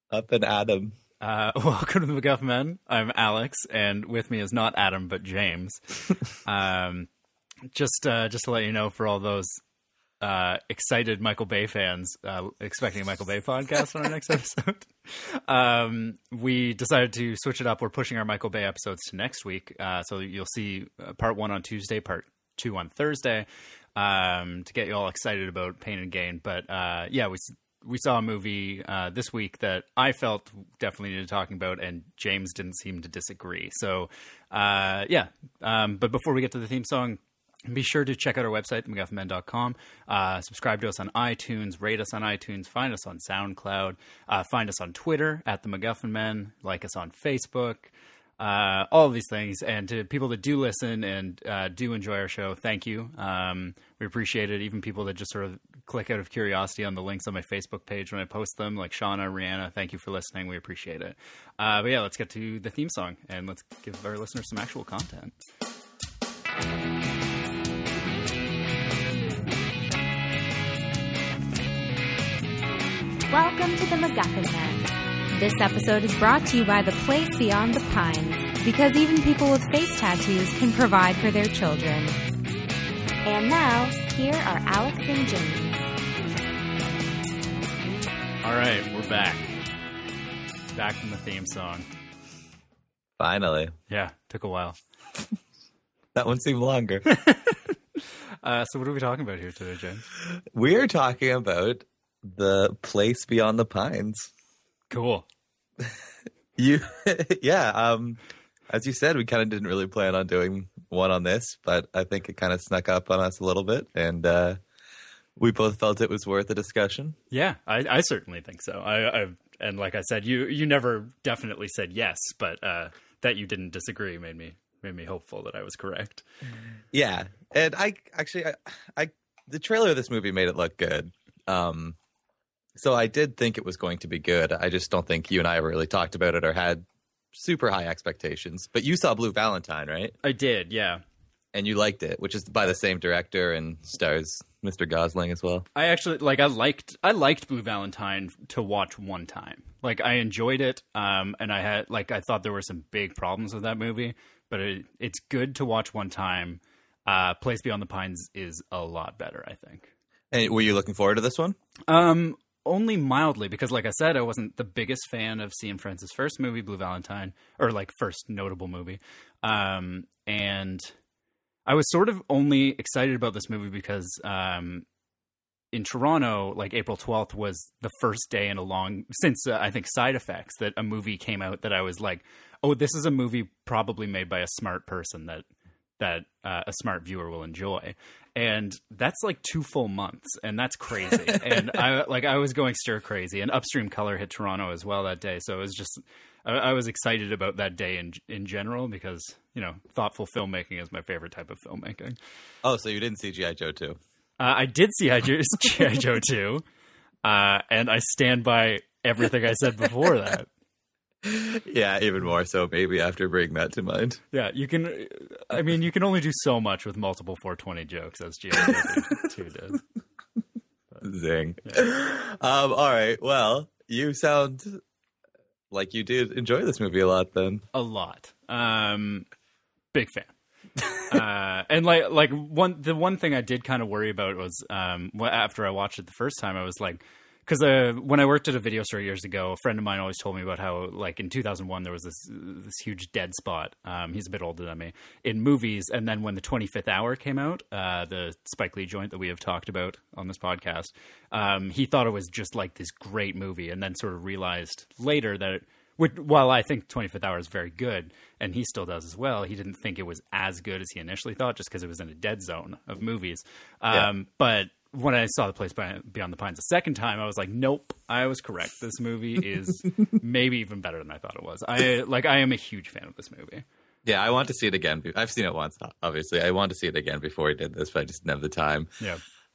Up and Adam. Welcome to the MacGuffin Men. I'm Alex, and with me is not Adam, but James. Just to let you know, for all those excited Michael Bay fans expecting a Michael Bay podcast on our next episode, we decided to switch it up. We're pushing our Michael Bay episodes to next week, so you'll see part 1 on Tuesday, part 2 on Thursday, to get you all excited about Pain and Gain. But we saw a movie this week that I felt definitely needed talking about, and James didn't seem to disagree. So, but before we get to the theme song, be sure to check out our website, MacGuffinMen.com. Subscribe to us on iTunes, rate us on iTunes, find us on SoundCloud, find us on Twitter at the MacGuffin Men, like us on Facebook. All of these things, and to people that do listen and do enjoy our show, thank you. We appreciate it. Even people that just sort of click out of curiosity on the links on my Facebook page when I post them, like Shauna, Rihanna, thank you for listening. We appreciate it. But yeah, let's get to the theme song, and let's give our listeners some actual content. Welcome to the MacGuffin Men. This episode is brought to you by The Place Beyond the Pines, because even people with face tattoos can provide for their children. And now, here are Alex and James. All right, we're back. Back from the theme song. Finally. Yeah, took a while. That one seemed longer. So what are we talking about here today, James? We are talking about The Place Beyond the Pines. Cool. As you said, we kind of didn't really plan on doing one on this, but I think it kind of snuck up on us a little bit, and we both felt it was worth a discussion. Yeah, I certainly think so. And like I said, you never definitely said yes, but that you didn't disagree made me hopeful that I was correct. Yeah, and I the trailer of this movie made it look good. So I did think it was going to be good. I just don't think you and I ever really talked about it or had super high expectations. But you saw Blue Valentine, right? I did, yeah. And you liked it, which is by the same director and stars Mr. Gosling as well. I actually I liked Blue Valentine to watch one time. Like, I enjoyed it, and I thought there were some big problems with that movie, but it's good to watch one time. Place Beyond the Pines is a lot better, I think. And were you looking forward to this one? Only mildly, because like I said, I wasn't the biggest fan of Cian France's first movie, Blue Valentine, or like first notable movie. And I was sort of only excited about this movie because in Toronto, like April 12th was the first day in a long, since I think Side Effects, that a movie came out that I was like, oh, this is a movie probably made by a smart person that a smart viewer will enjoy. And that's like 2 full months, and that's crazy. And I was going stir crazy, and Upstream Color hit Toronto as well that day. So it was just, I was excited about that day in general, because, you know, thoughtful filmmaking is my favorite type of filmmaking. Oh, so you didn't see G.I. Joe 2? I did see G.I. Joe 2, and I stand by everything I said before that. Yeah, even more so maybe after bringing that to mind. Yeah, you can only do so much with multiple 420 jokes, as G.I. Joe 2 did. Zing. Yeah. All right, well, you sound like you did enjoy this movie a lot then. A lot. Big fan. And the one thing I did kind of worry about was after I watched it the first time, I was like, because when I worked at a video store years ago, a friend of mine always told me about how, like, in 2001, there was this huge dead spot. He's a bit older than me, in movies. And then when the 25th Hour came out, the Spike Lee joint that we have talked about on this podcast, he thought it was just like this great movie, and then sort of realized later that while I think 25th Hour is very good, and he still does as well, he didn't think it was as good as he initially thought, just because it was in a dead zone of movies. But when I saw The Place Beyond the Pines the second time, I was like, nope, I was correct. This movie is maybe even better than I thought it was. I am a huge fan of this movie. Yeah, I want to see it again. I've seen it once, obviously. I want to see it again before we did this, but I just didn't have the time. Yeah.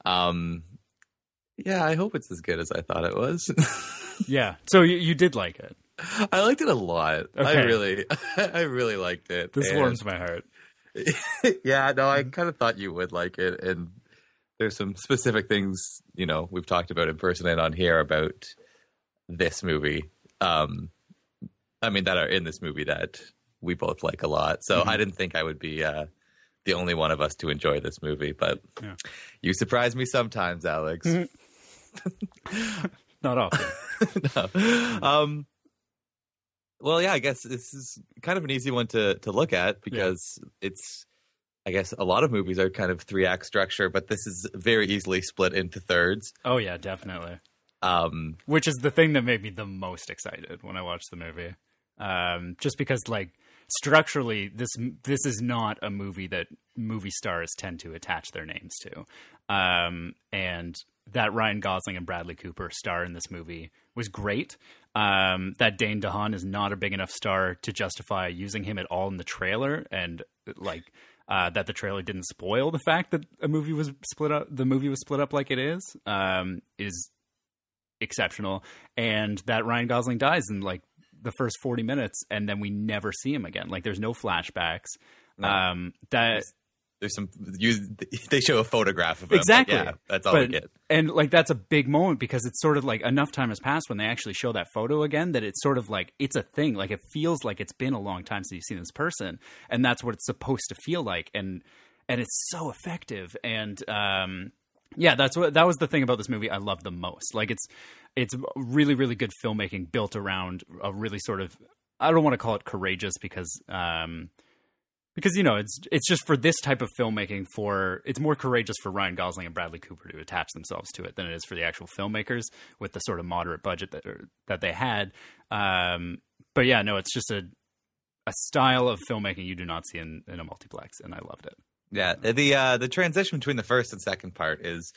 Yeah, I hope it's as good as I thought it was. Yeah. So you did like it? I liked it a lot. Okay. I really liked it. This warms my heart. Yeah, no, I kind of thought you would like it, and there's some specific things, you know, we've talked about in person and on here about this movie I mean, that are in this movie that we both like a lot. So I didn't think I would be the only one of us to enjoy this movie, but you surprise me sometimes, Alex. Not often. No. Well, yeah, I guess this is kind of an easy one to look at because it's, I guess a lot of movies are kind of 3-act structure, but this is very easily split into thirds. Oh yeah, definitely. Which is the thing that made me the most excited when I watched the movie. Just because, like, structurally, this is not a movie that movie stars tend to attach their names to. And that Ryan Gosling and Bradley Cooper star in this movie was great. That Dane DeHaan is not a big enough star to justify using him at all in the trailer, and like that the trailer didn't spoil the fact that the movie was split up like it is exceptional. And that Ryan Gosling dies in like the first 40 minutes, and then we never see him again. Like, there's no flashbacks. No. There's some they show a photograph of him. Exactly. Yeah, that's all we get. And like, that's a big moment because it's sort of like enough time has passed when they actually show that photo again that it's sort of like it's a thing. Like, it feels like it's been a long time since you've seen this person, and that's what it's supposed to feel like. And it's so effective. And that was the thing about this movie I love the most. Like, it's really, really good filmmaking built around a really sort of, I don't want to call it courageous because you know, it's just for this type of filmmaking, it's more courageous for Ryan Gosling and Bradley Cooper to attach themselves to it than it is for the actual filmmakers with the sort of moderate budget that they had. But yeah, no, it's just a style of filmmaking you do not see in a multiplex, and I loved it. Yeah, the transition between the first and second part is,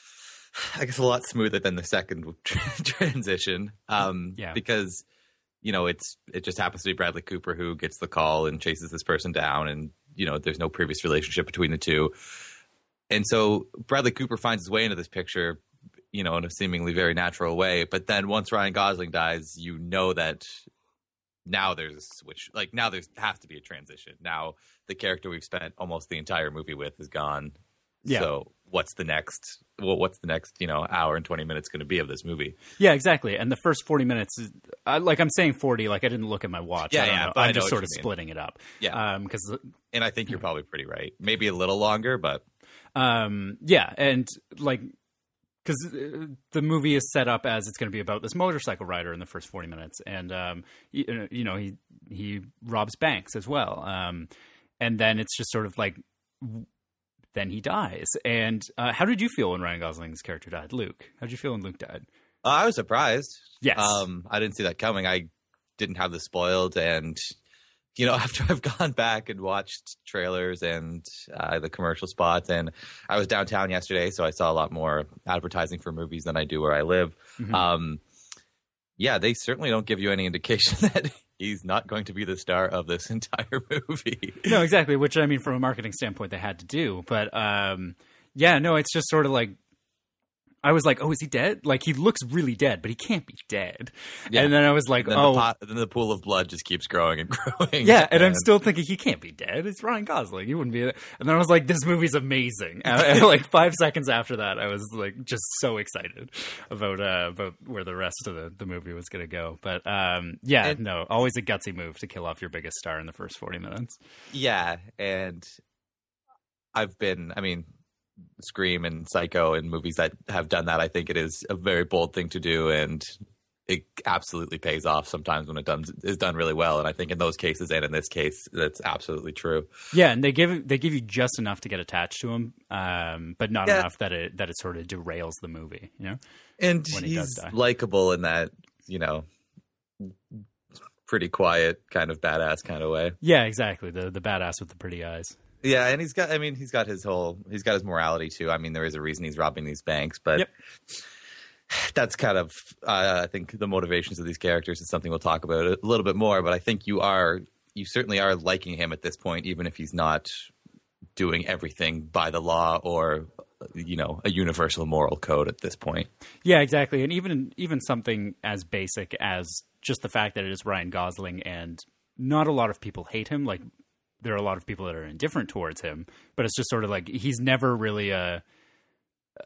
I guess, a lot smoother than the second transition. Because, you know, it just happens to be Bradley Cooper who gets the call and chases this person down, and, you know, there's no previous relationship between the two. And so Bradley Cooper finds his way into this picture, you know, in a seemingly very natural way. But then once Ryan Gosling dies, you know that now there's a switch. Like, now there has to be a transition. Now the character we've spent almost the entire movie with is gone. Yeah. So what's the next, you know, hour and 20 minutes going to be of this movie? Yeah, exactly. And the first 40 minutes, like, I'm saying 40, like, I didn't look at my watch. Yeah, I don't know. But I'm just sort of splitting it up. Yeah. And I think you're probably pretty right. Maybe a little longer, but. Yeah. And like, because the movie is set up as it's going to be about this motorcycle rider in the first 40 minutes. And, you know, he robs banks as well. And then it's just sort of like, then he dies. And how did you feel when Ryan Gosling's character died? Luke, how did you feel when Luke died? I was surprised. Yes. I didn't see that coming. I didn't have this spoiled. And, you know, after I've gone back and watched trailers and the commercial spots, and I was downtown yesterday, so I saw a lot more advertising for movies than I do where I live. Mm-hmm. Yeah, they certainly don't give you any indication that he's not going to be the star of this entire movie. No, exactly. Which, I mean, from a marketing standpoint, they had to do. But yeah, no, it's just sort of like, I was like, oh, is he dead? Like, he looks really dead, but he can't be dead. Yeah. And then I was like, then the pool of blood just keeps growing and growing. Yeah, and I'm still thinking, he can't be dead. It's Ryan Gosling. He wouldn't be. And then I was like, this movie's amazing. And like 5 seconds after that, I was like, just so excited about where the rest of the movie was going to go. But yeah, no, always a gutsy move to kill off your biggest star in the first 40 minutes. Yeah, and Scream and Psycho and movies that have done that, I think it is a very bold thing to do, and it absolutely pays off sometimes when it is done really well. And I think in those cases and in this case, that's absolutely true. Yeah, and they give you just enough to get attached to him, but not enough that it sort of derails the movie, you know? And he's likable in that, you know, pretty quiet kind of badass kind of way. Yeah, exactly. The badass with the pretty eyes. Yeah, and he's got his morality too. I mean, there is a reason he's robbing these banks, but that's kind of, I think the motivations of these characters is something we'll talk about a little bit more, but I think you certainly are liking him at this point, even if he's not doing everything by the law or, you know, a universal moral code at this point. Yeah, exactly. And even something as basic as just the fact that it is Ryan Gosling and not a lot of people hate him. Like, there are a lot of people that are indifferent towards him, but it's just sort of like he's never really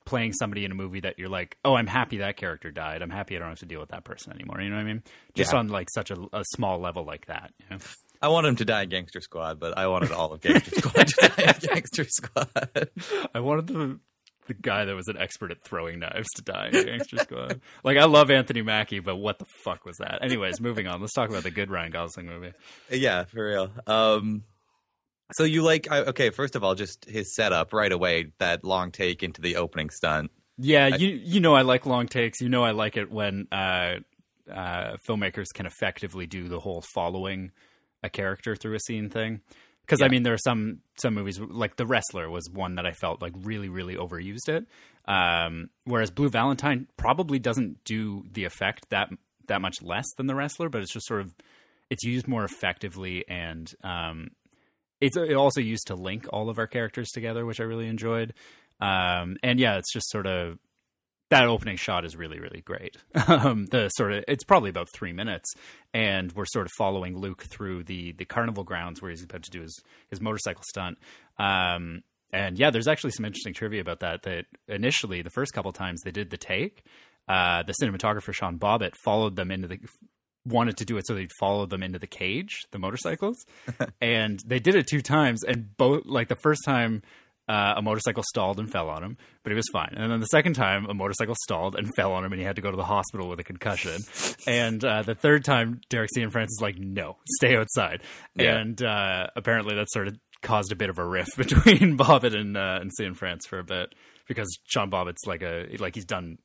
playing somebody in a movie that you're like, oh, I'm happy that character died. I'm happy I don't have to deal with that person anymore. You know what I mean? Just on like such a small level like that. You know? I wanted him to die in Gangster Squad, but I wanted all of Gangster Squad to die in Gangster Squad. I wanted the guy that was an expert at throwing knives to die in Gangster Squad. Like, I love Anthony Mackie, but what the fuck was that? Anyways, moving on. Let's talk about the good Ryan Gosling movie. Yeah, for real. So you like, okay, first of all, just his setup right away, that long take into the opening stunt. Yeah, you know I like long takes. You know I like it when filmmakers can effectively do the whole following a character through a scene thing. Because, I mean, there are some movies, like The Wrestler was one that I felt like really, really overused it. Whereas Blue Valentine probably doesn't do the effect that much less than The Wrestler, but it's just sort of, it's used more effectively, and it also used to link all of our characters together, which I really enjoyed. And yeah, it's just sort of, that opening shot is really, really great. It's probably about 3 minutes, and we're sort of following Luke through the carnival grounds where he's about to do his motorcycle stunt. And yeah, there's actually some interesting trivia about that initially, the first couple times they did the take, the cinematographer Sean Bobbitt wanted to do it so they'd follow them into the cage, the motorcycles. And they did it 2 times, and both, like the first time, a motorcycle stalled and fell on him, but he was fine. And then the second time, a motorcycle stalled and fell on him, and he had to go to the hospital with a concussion. And the third time, Derek Cianfrance is like, no, stay outside. Yeah. And apparently that sort of caused a bit of a rift between Bobbitt and Cianfrance for a bit, because Sean Bobbitt's like he's done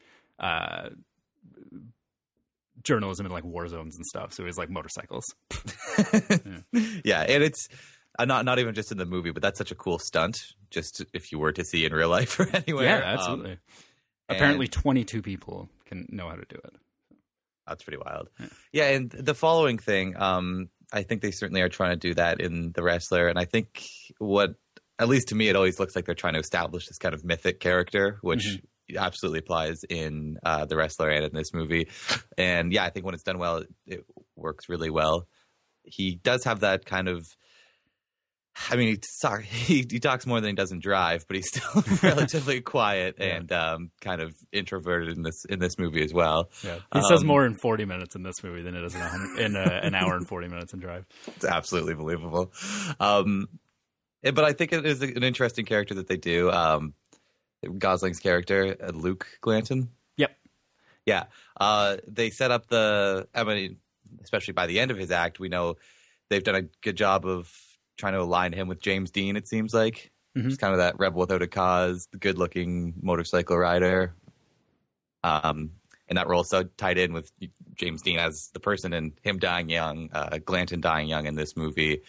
journalism in like war zones and stuff, so he's like motorcycles. Yeah, and it's not even just in the movie, but that's such a cool stunt, just if you were to see in real life or anywhere. Yeah, absolutely. Apparently 22 people can know how to do it. That's pretty wild. Yeah, and the following thing, I think they certainly are trying to do that in The Wrestler, and I think at least to me, it always looks like they're trying to establish this kind of mythic character, which absolutely applies in The Wrestler and in this movie. And yeah, I think when it's done well, it works really well. He does have that kind of, I mean, he talks more than he does in Drive, but he's still relatively quiet and kind of introverted in this movie as well. Yeah, he says more in 40 minutes in this movie than it does in an hour and 40 minutes in Drive. It's absolutely believable. But I think it is an interesting character that they do. Gosling's character, Luke Glanton. Yep. Yeah. They set up especially by the end of his act, we know they've done a good job of trying to align him with James Dean, it seems like. He's kind of that rebel without a cause, the good-looking motorcycle rider. And that role so tied in with James Dean as the person and him dying young, Glanton dying young in this movie.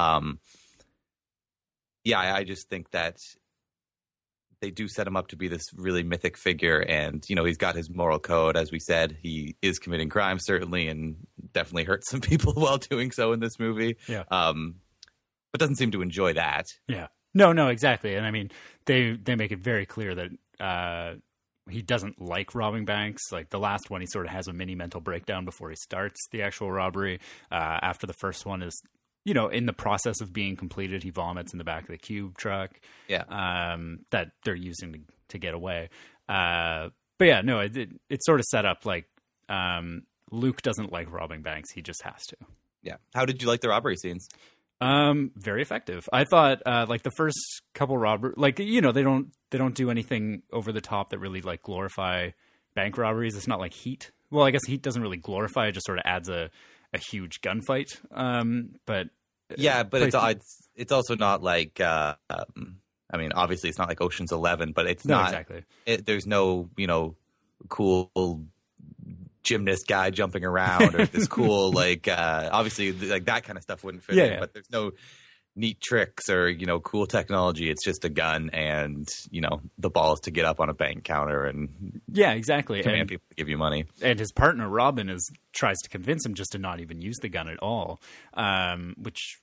Yeah, I just think that they do set him up to be this really mythic figure, and he's got his moral code. As we said, he is committing crimes certainly, and definitely hurt some people while doing so in this movie. Yeah. But doesn't seem to enjoy that. Yeah. No, exactly. And I mean, they make it very clear that he doesn't like robbing banks. Like the last one, he sort of has a mini mental breakdown before he starts the actual robbery. After the first one is, in the process of being completed, he vomits in the back of the cube truck. Yeah. That they're using to get away. But yeah, no, it's sort of set up like Luke doesn't like robbing banks. He just has to. Yeah. How did you like the robbery scenes? Very effective. I thought, like the first couple like, they don't do anything over the top that really like glorify bank robberies. It's not like Heat. Well, I guess Heat doesn't really glorify it, just sort of adds a huge gunfight. But yeah, but it's also not like, I mean, obviously it's not like Ocean's 11, but it's not exactly. There's no, cool gymnast guy jumping around or this cool obviously like that kind of stuff wouldn't fit in, but there's no neat tricks or cool technology. It's just a gun and the balls to get up on a bank counter and exactly command people to give you money. And his partner Robin tries to convince him just to not even use the gun at all, which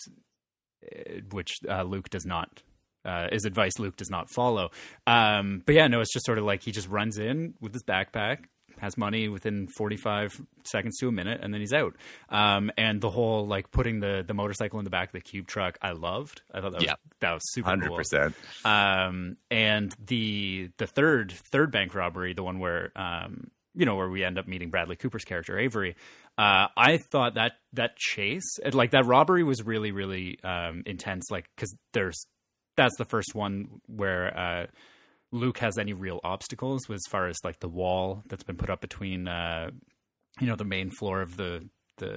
Luke does not is advice Luke does not follow. But yeah, no, it's just sort of like he just runs in with his backpack, has money within 45 seconds to a minute, and then he's out. And the whole like putting the motorcycle in the back of the cube truck, I loved. I thought that was super 100%. cool. And the third bank robbery, the one where where we end up meeting Bradley Cooper's character Avery. I thought that chase, like that robbery, was really really intense. Like because that's the first one where Luke has any real obstacles as far as like the wall that's been put up between the main floor of the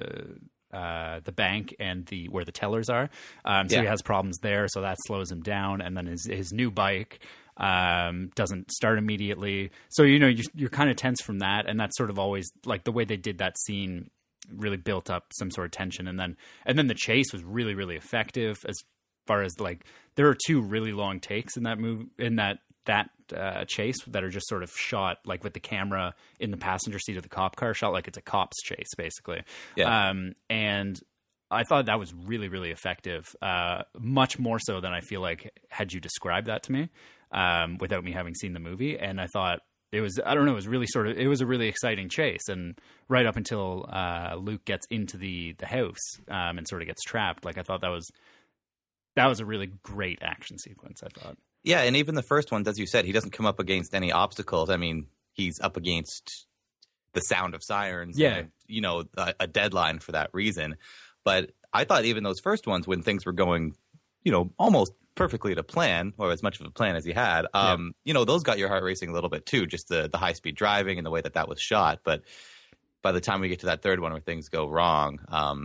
bank and where the tellers are. So he has problems there, so that slows him down. And then his new bike doesn't start immediately. So you're kind of tense from that, and that's sort of always like the way they did that scene really built up some sort of tension. And then the chase was really really effective as far as like there are two really long takes in that movie that chase that are just sort of shot like with the camera in the passenger seat of the cop car, shot like it's a cop's chase basically. And I thought that was really really effective, much more so than I feel like had you described that to me without me having seen the movie. And I thought it was it was a really exciting chase, and right up until Luke gets into the house and sort of gets trapped, like I thought that was a really great action sequence, I thought. Yeah, and even the first one, as you said, he doesn't come up against any obstacles. I mean, he's up against the sound of sirens, and, a deadline for that reason. But I thought even those first ones, when things were going, almost perfectly to plan, or as much of a plan as he had, those got your heart racing a little bit too, just the high-speed driving and the way that was shot. But by the time we get to that third one where things go wrong,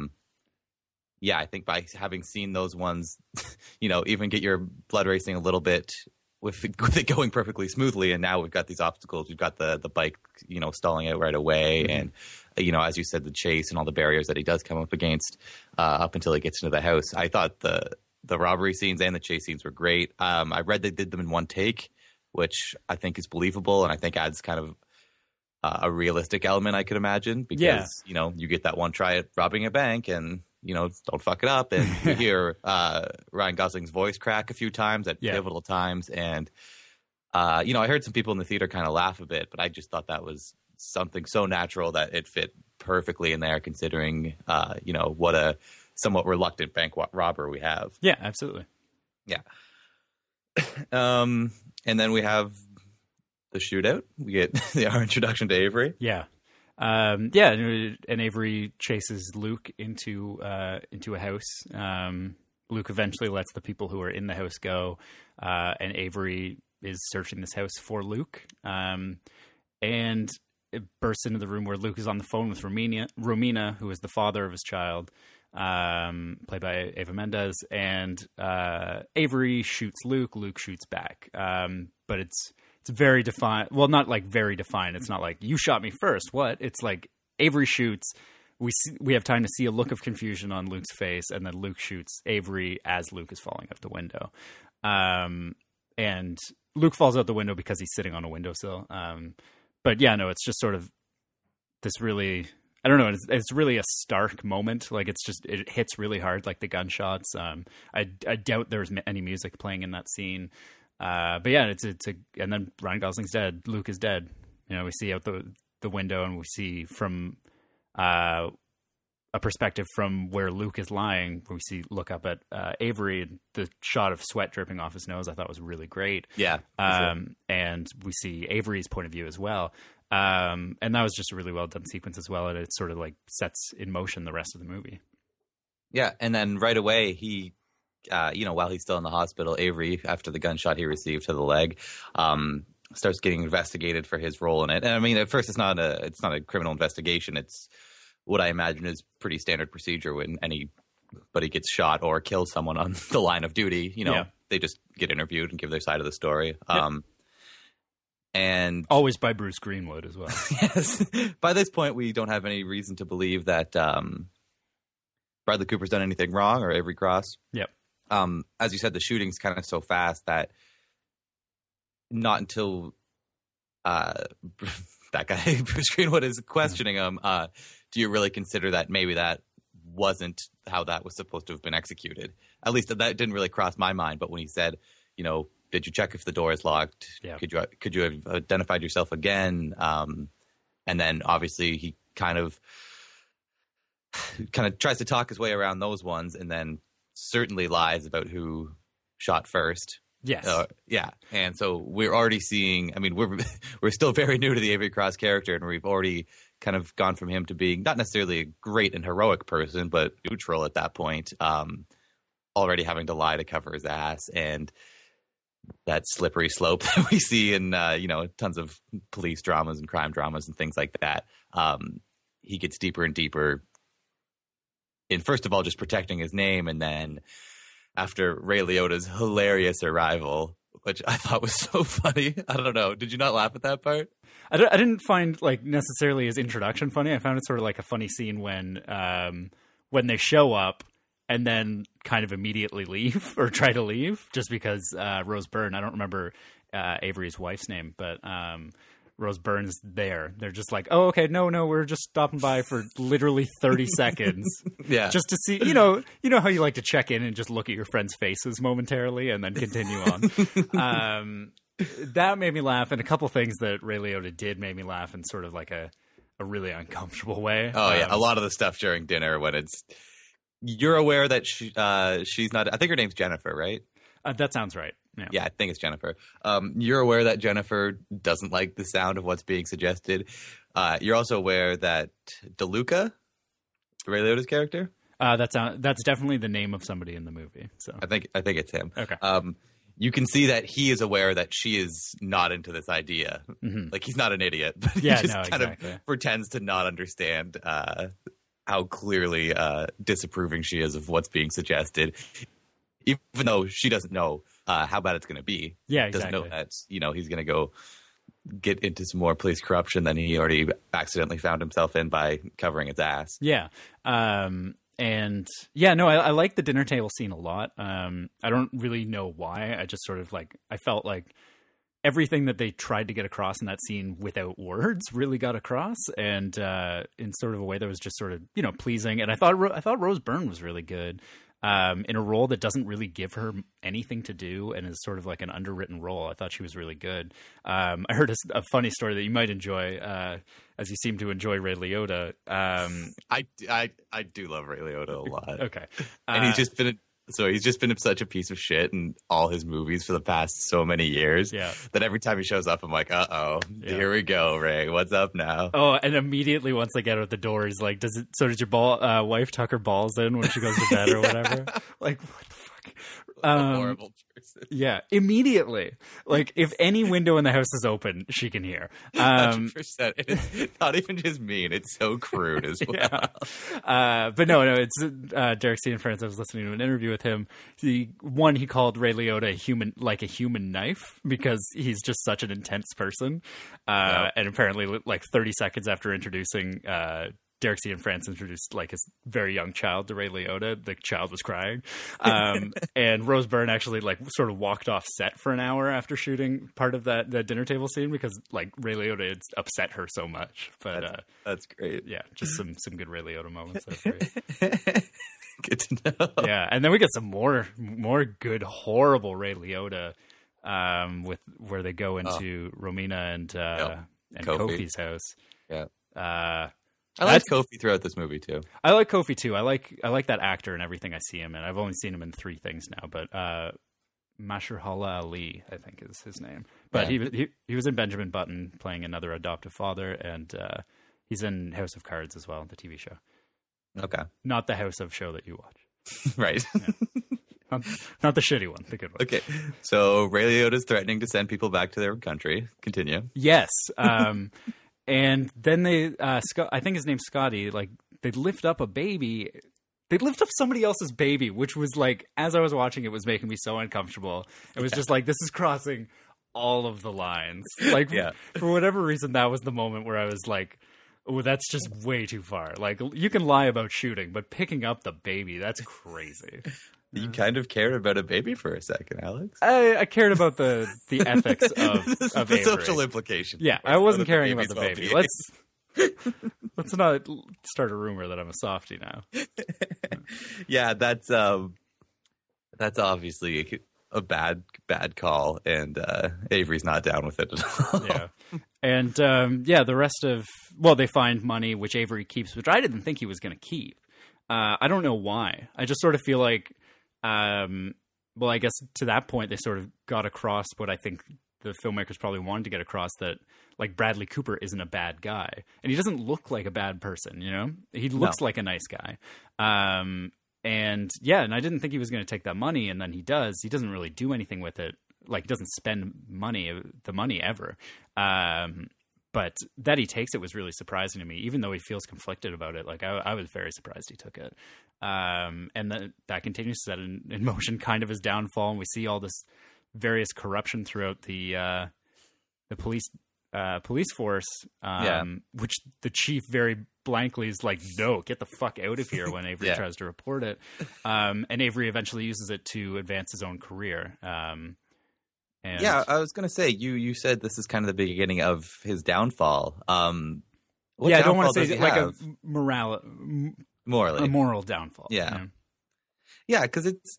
I think by having seen those ones, even get your blood racing a little bit with it going perfectly smoothly. And now we've got these obstacles. We've got the bike, stalling out right away. Mm-hmm. And, as you said, the chase and all the barriers that he does come up against up until he gets into the house. I thought the robbery scenes and the chase scenes were great. I read they did them in one take, which I think is believable. And I think adds kind of a realistic element, I could imagine, because, you get that one try at robbing a bank and, don't fuck it up. And you hear Ryan Gosling's voice crack a few times at pivotal times. And, I heard some people in the theater kind of laugh a bit, but I just thought that was something so natural that it fit perfectly in there, considering, what a somewhat reluctant bank robber we have. Yeah, absolutely. Yeah. And then we have the shootout. We get our introduction to Avery. Yeah. And Avery chases Luke into a house. Luke eventually lets the people who are in the house go, and Avery is searching this house for Luke. And it bursts into the room where Luke is on the phone with Romina, who is the father of his child, played by Eva Mendes. And Avery shoots Luke. Luke shoots back. But it's very defined. Well, not like very defined. It's not like you shot me first. What? It's like Avery shoots. We have time to see a look of confusion on Luke's face, and then Luke shoots Avery as Luke is falling out the window. And Luke falls out the window because he's sitting on a windowsill. But yeah, no, it's just sort of this really, I don't know. It's really a stark moment. Like it hits really hard, like the gunshots. I doubt there's any music playing in that scene. But yeah, and then Ryan Gosling's dead. Luke is dead. We see out the window, and we see from a perspective from where Luke is lying. We look up at Avery. The shot of sweat dripping off his nose I thought was really great. Yeah. And we see Avery's point of view as well. And that was just a really well done sequence as well. And it sort of like sets in motion the rest of the movie. Yeah, and then right away he. While he's still in the hospital, Avery, after the gunshot he received to the leg, starts getting investigated for his role in it. And I mean, at first it's not a criminal investigation. It's what I imagine is pretty standard procedure when anybody gets shot or kills someone on the line of duty. They just get interviewed and give their side of the story. And always by Bruce Greenwood as well. Yes. By this point, we don't have any reason to believe that Bradley Cooper's done anything wrong, or Avery Cross. Yep. As you said, the shooting's kind of so fast that not until that guy Bruce Greenwood is questioning him, do you really consider that maybe that wasn't how that was supposed to have been executed? At least that didn't really cross my mind. But when he said, did you check if the door is locked? Yeah. Could you have identified yourself again? And then obviously he kind of tries to talk his way around those ones, and then certainly lies about who shot first. Yes. Yeah. And so we're already seeing, I mean, we're still very new to the Avery Cross character, and we've already kind of gone from him to being not necessarily a great and heroic person, but neutral at that point, already having to lie to cover his ass, and that slippery slope that we see in, tons of police dramas and crime dramas and things like that. He gets deeper and deeper in, first of all, just protecting his name, and then after Ray Liotta's hilarious arrival, which I thought was so funny. I don't know. Did you not laugh at that part? I didn't find like necessarily his introduction funny. I found it sort of like a funny scene when they show up and then kind of immediately leave or try to leave just because Rose Byrne, I don't remember Avery's wife's name, but Rose Byrne's there. They're just like, oh, okay, no, we're just stopping by for literally 30 seconds. Yeah. Just to see, you know how you like to check in and just look at your friends' faces momentarily and then continue on. That made me laugh, and a couple things that Ray Liotta did made me laugh in sort of like a really uncomfortable way. Oh, yeah. A lot of the stuff during dinner when you're aware that she's not, I think her name's Jennifer, right? That sounds right. Yeah, I think it's Jennifer. You're aware that Jennifer doesn't like the sound of what's being suggested. You're also aware that DeLuca, Ray Liotta's character, that's definitely the name of somebody in the movie. So I think it's him. Okay. You can see that he is aware that she is not into this idea. Mm-hmm. Like, he's not an idiot, but he just exactly. of pretends to not understand how clearly disapproving she is of what's being suggested, even though she doesn't know how bad it's going to be. Yeah, exactly. Doesn't know that, he's going to go get into some more police corruption than he already accidentally found himself in by covering its ass. Yeah. And yeah, no, I like the dinner table scene a lot. I don't really know why. I just sort of I felt like everything that they tried to get across in that scene without words really got across, and in sort of a way that was just sort of, pleasing. And I thought Rose Byrne was really good. In a role that doesn't really give her anything to do and is sort of like an underwritten role. I thought she was really good. I heard a funny story that you might enjoy, as you seem to enjoy Ray Liotta. I do love Ray Liotta a lot. Okay. And he's just been such a piece of shit in all his movies for the past so many years that every time he shows up, I'm like, here we go, Ray. What's up now? Oh, and immediately once they get out the door, he's like, does your wife tuck her balls in when she goes to bed or whatever? Like, what the fuck? A horrible person. Yeah, immediately. Like, if any window in the house is open, she can hear. 100%. It's not even just mean. It's so crude as well. Yeah. But no, it's Derek Cianfrance. I was listening to an interview with him. He called Ray Liotta a human knife because he's just such an intense person. And apparently, 30 seconds after introducing Derek Cianfrance introduced his very young child to Ray Liotta. The child was crying, and Rose Byrne actually sort of walked off set for an hour after shooting part of that dinner table scene because Ray Liotta had upset her so much. But that's great. Yeah, just some good Ray Liotta moments. That's great. Good to know. Yeah, and then we get some more good horrible Ray Liotta with where they go into Romina and Kofi's house. Yeah. I like Kofi throughout this movie too. I like Kofi too. I like that actor and everything I see him in. I've only seen him in 3 things now, but Mahershala Ali, I think is his name. But he was in Benjamin Button playing another adoptive father, and he's in House of Cards as well, the TV show. Okay. Not the House of show that you watch. Right. Yeah. Not the shitty one, the good one. Okay. So Ray Liotta is threatening to send people back to their country. Continue. Yes. And then I think his name's Scotty, they lift up a baby. They lift up somebody else's baby, which was as I was watching, it was making me so uncomfortable. It was just this is crossing all of the lines. For whatever reason, that was the moment where I was like, oh, that's just way too far. You can lie about shooting, but picking up the baby, that's crazy. You kind of cared about a baby for a second, Alex. I cared about the ethics of the Avery. social implications. Yeah, I wasn't caring about the baby. Let's not start a rumor that I'm a softie now. Yeah, that's obviously a bad call, and Avery's not down with it at all. Yeah. And the rest of they find money which Avery keeps, which I didn't think he was going to keep. I don't know why. I just sort of feel like, I guess to that point they sort of got across what I think the filmmakers probably wanted to get across, that like Bradley Cooper isn't a bad guy, and he doesn't look like a bad person. You know, he looks like a nice guy. And I didn't think he was going to take that money, and then he does. He doesn't really do anything with it. Like, he doesn't spend the money ever. But that he takes it was really surprising to me, even though he feels conflicted about it. Like, I was very surprised he took it. And that continues to set in motion kind of his downfall. And we see all this various corruption throughout the police force, which the chief very blankly is like, no, get the fuck out of here when Avery tries to report it. And Avery eventually uses it to advance his own career. I was going to say, you said this is kind of the beginning of his downfall. I don't want to say like a moral downfall. Yeah, because it's,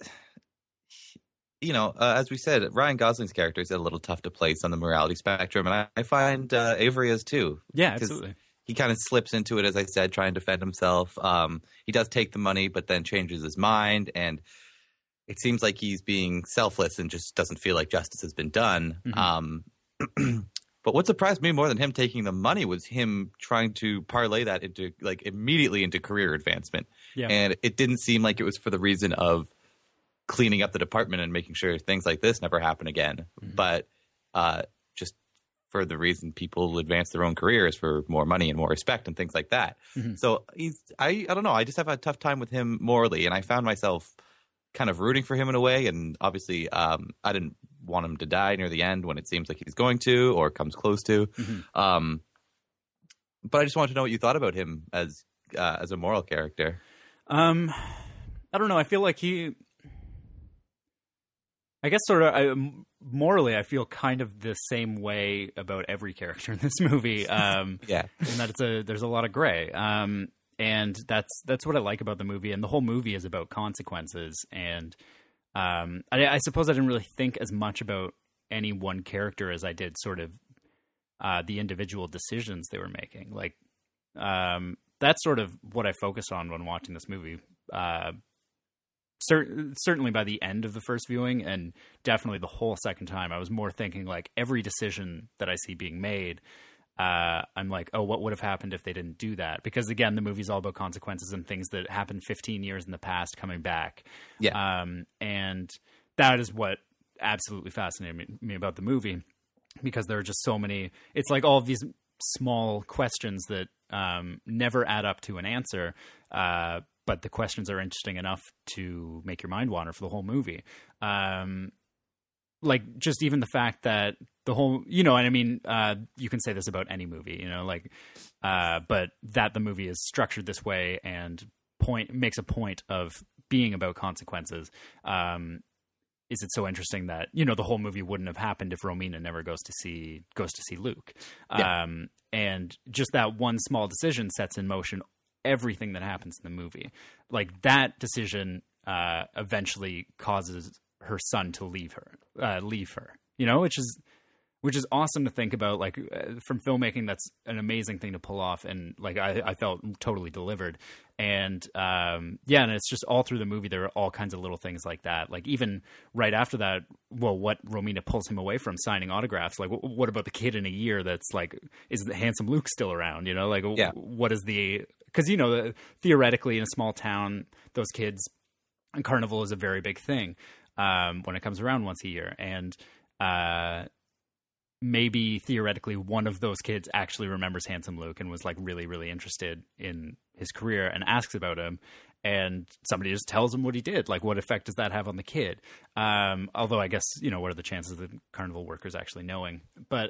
as we said, Ryan Gosling's character is a little tough to place on the morality spectrum, and I find Avery is too. Yeah, absolutely. He kind of slips into it, as I said, trying to defend himself. He does take the money, but then changes his mind, and it seems like he's being selfless and just doesn't feel like justice has been done. Mm-hmm. But what surprised me more than him taking the money was him trying to parlay that into immediately into career advancement. Yeah. And it didn't seem like it was for the reason of cleaning up the department and making sure things like this never happen again. Mm-hmm. But just for the reason people advance their own careers for more money and more respect and things like that. Mm-hmm. So I don't know. I just have a tough time with him morally, and I found myself kind of rooting for him in a way. And obviously I didn't want him to die near the end when it seems like he's going to or comes close to. Mm-hmm. But I just wanted to know what you thought about him as a moral character. I don't know. I feel like morally, I feel kind of the same way about every character in this movie. And that there's a lot of gray. And that's what I like about the movie, and the whole movie is about consequences. And I suppose I didn't really think as much about any one character as I did sort of the individual decisions they were making. Like that's sort of what I focus on when watching this movie. Certainly by the end of the first viewing, and definitely the whole second time, I was more thinking like every decision that I see being made. I'm like, oh, what would have happened if they didn't do that? Because again, the movie's all about consequences and things that happened 15 years in the past coming back. Yeah. And that is what absolutely fascinated me about the movie, because there are just so many, it's like all of these small questions that never add up to an answer. But the questions are interesting enough to make your mind wander for the whole movie. Like just even the fact that the whole, and I mean, you can say this about any movie, but that the movie is structured this way and makes a point of being about consequences. Is it so interesting that, the whole movie wouldn't have happened if Romina never goes to see Luke. Yeah. And just that one small decision sets in motion everything that happens in the movie. Like that decision eventually causes her son to leave her, which is awesome to think about. Like from filmmaking, that's an amazing thing to pull off, and like I felt totally delivered. And and it's just all through the movie there are all kinds of little things like that. Like even right after that, what Romina pulls him away from signing autographs. Like what about the kid in a year that's like, is the handsome Luke still around? What is the, because theoretically in a small town, those kids, and carnival is a very big thing when it comes around once a year. And maybe theoretically one of those kids actually remembers handsome Luke and was like really, really interested in his career and asks about him, and somebody just tells him what he did. Like what effect does that have on the kid? Although I guess, what are the chances of the carnival workers actually knowing? But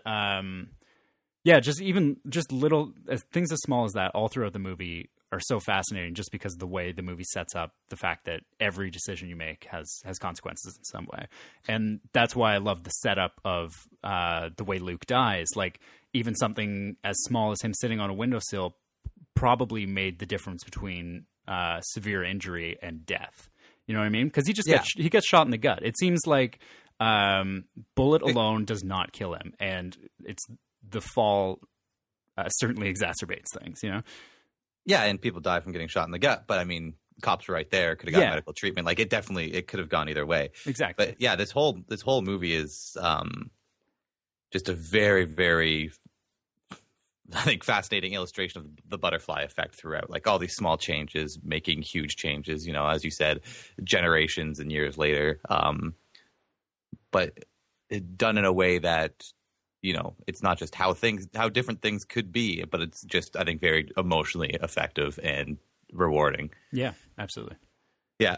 just little things as small as that all throughout the movie are so fascinating, just because of the way the movie sets up the fact that every decision you make has consequences in some way. And that's why I love the setup of the way Luke dies. Like even something as small as him sitting on a windowsill probably made the difference between severe injury and death. You know what I mean? Because he gets shot in the gut. It seems like bullet alone does not kill him, and it's the fall certainly exacerbates things, you know? Yeah, and people die from getting shot in the gut, but I mean, cops were right there, could have got medical treatment. Like, it could have gone either way. Exactly. But yeah, this whole movie is just a very, very, I think, fascinating illustration of the butterfly effect throughout. Like, all these small changes making huge changes, you know, as you said, generations and years later. But it done in a way that, you know, it's not just how different things could be, but it's just, I think, very emotionally effective and rewarding. Yeah, absolutely. Yeah.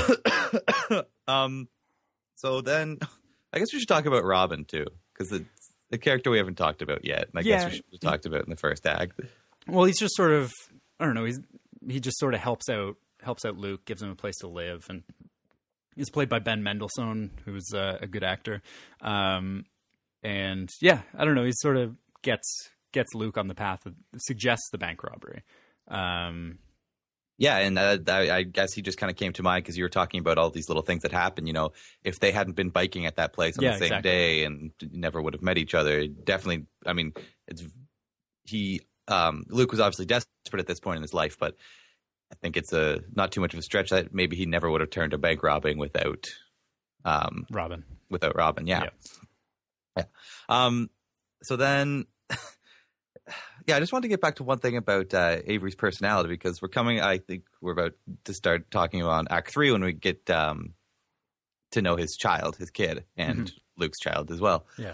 So then I guess we should talk about Robin too, because it's the character we haven't talked about yet. And I guess we should have talked about in the first act. Well, he's just sort of, I don't know, he just sort of helps out Luke, gives him a place to live, and he's played by Ben Mendelsohn, who's a good actor. And yeah, I don't know, he sort of gets Luke on the path that suggests the bank robbery. Yeah, and I guess he just kind of came to mind because you were talking about all these little things that happen. You know, if they hadn't been biking at that place on the same day and never would have met each other, definitely. I mean, Luke was obviously desperate at this point in his life, but I think it's not too much of a stretch that maybe he never would have turned to bank robbing without Robin. Without Robin, yeah. So then. Yeah, I just wanted to get back to one thing about Avery's personality, because I think we're about to start talking about Act 3 when we get to know his kid, and Luke's child as well. Yeah.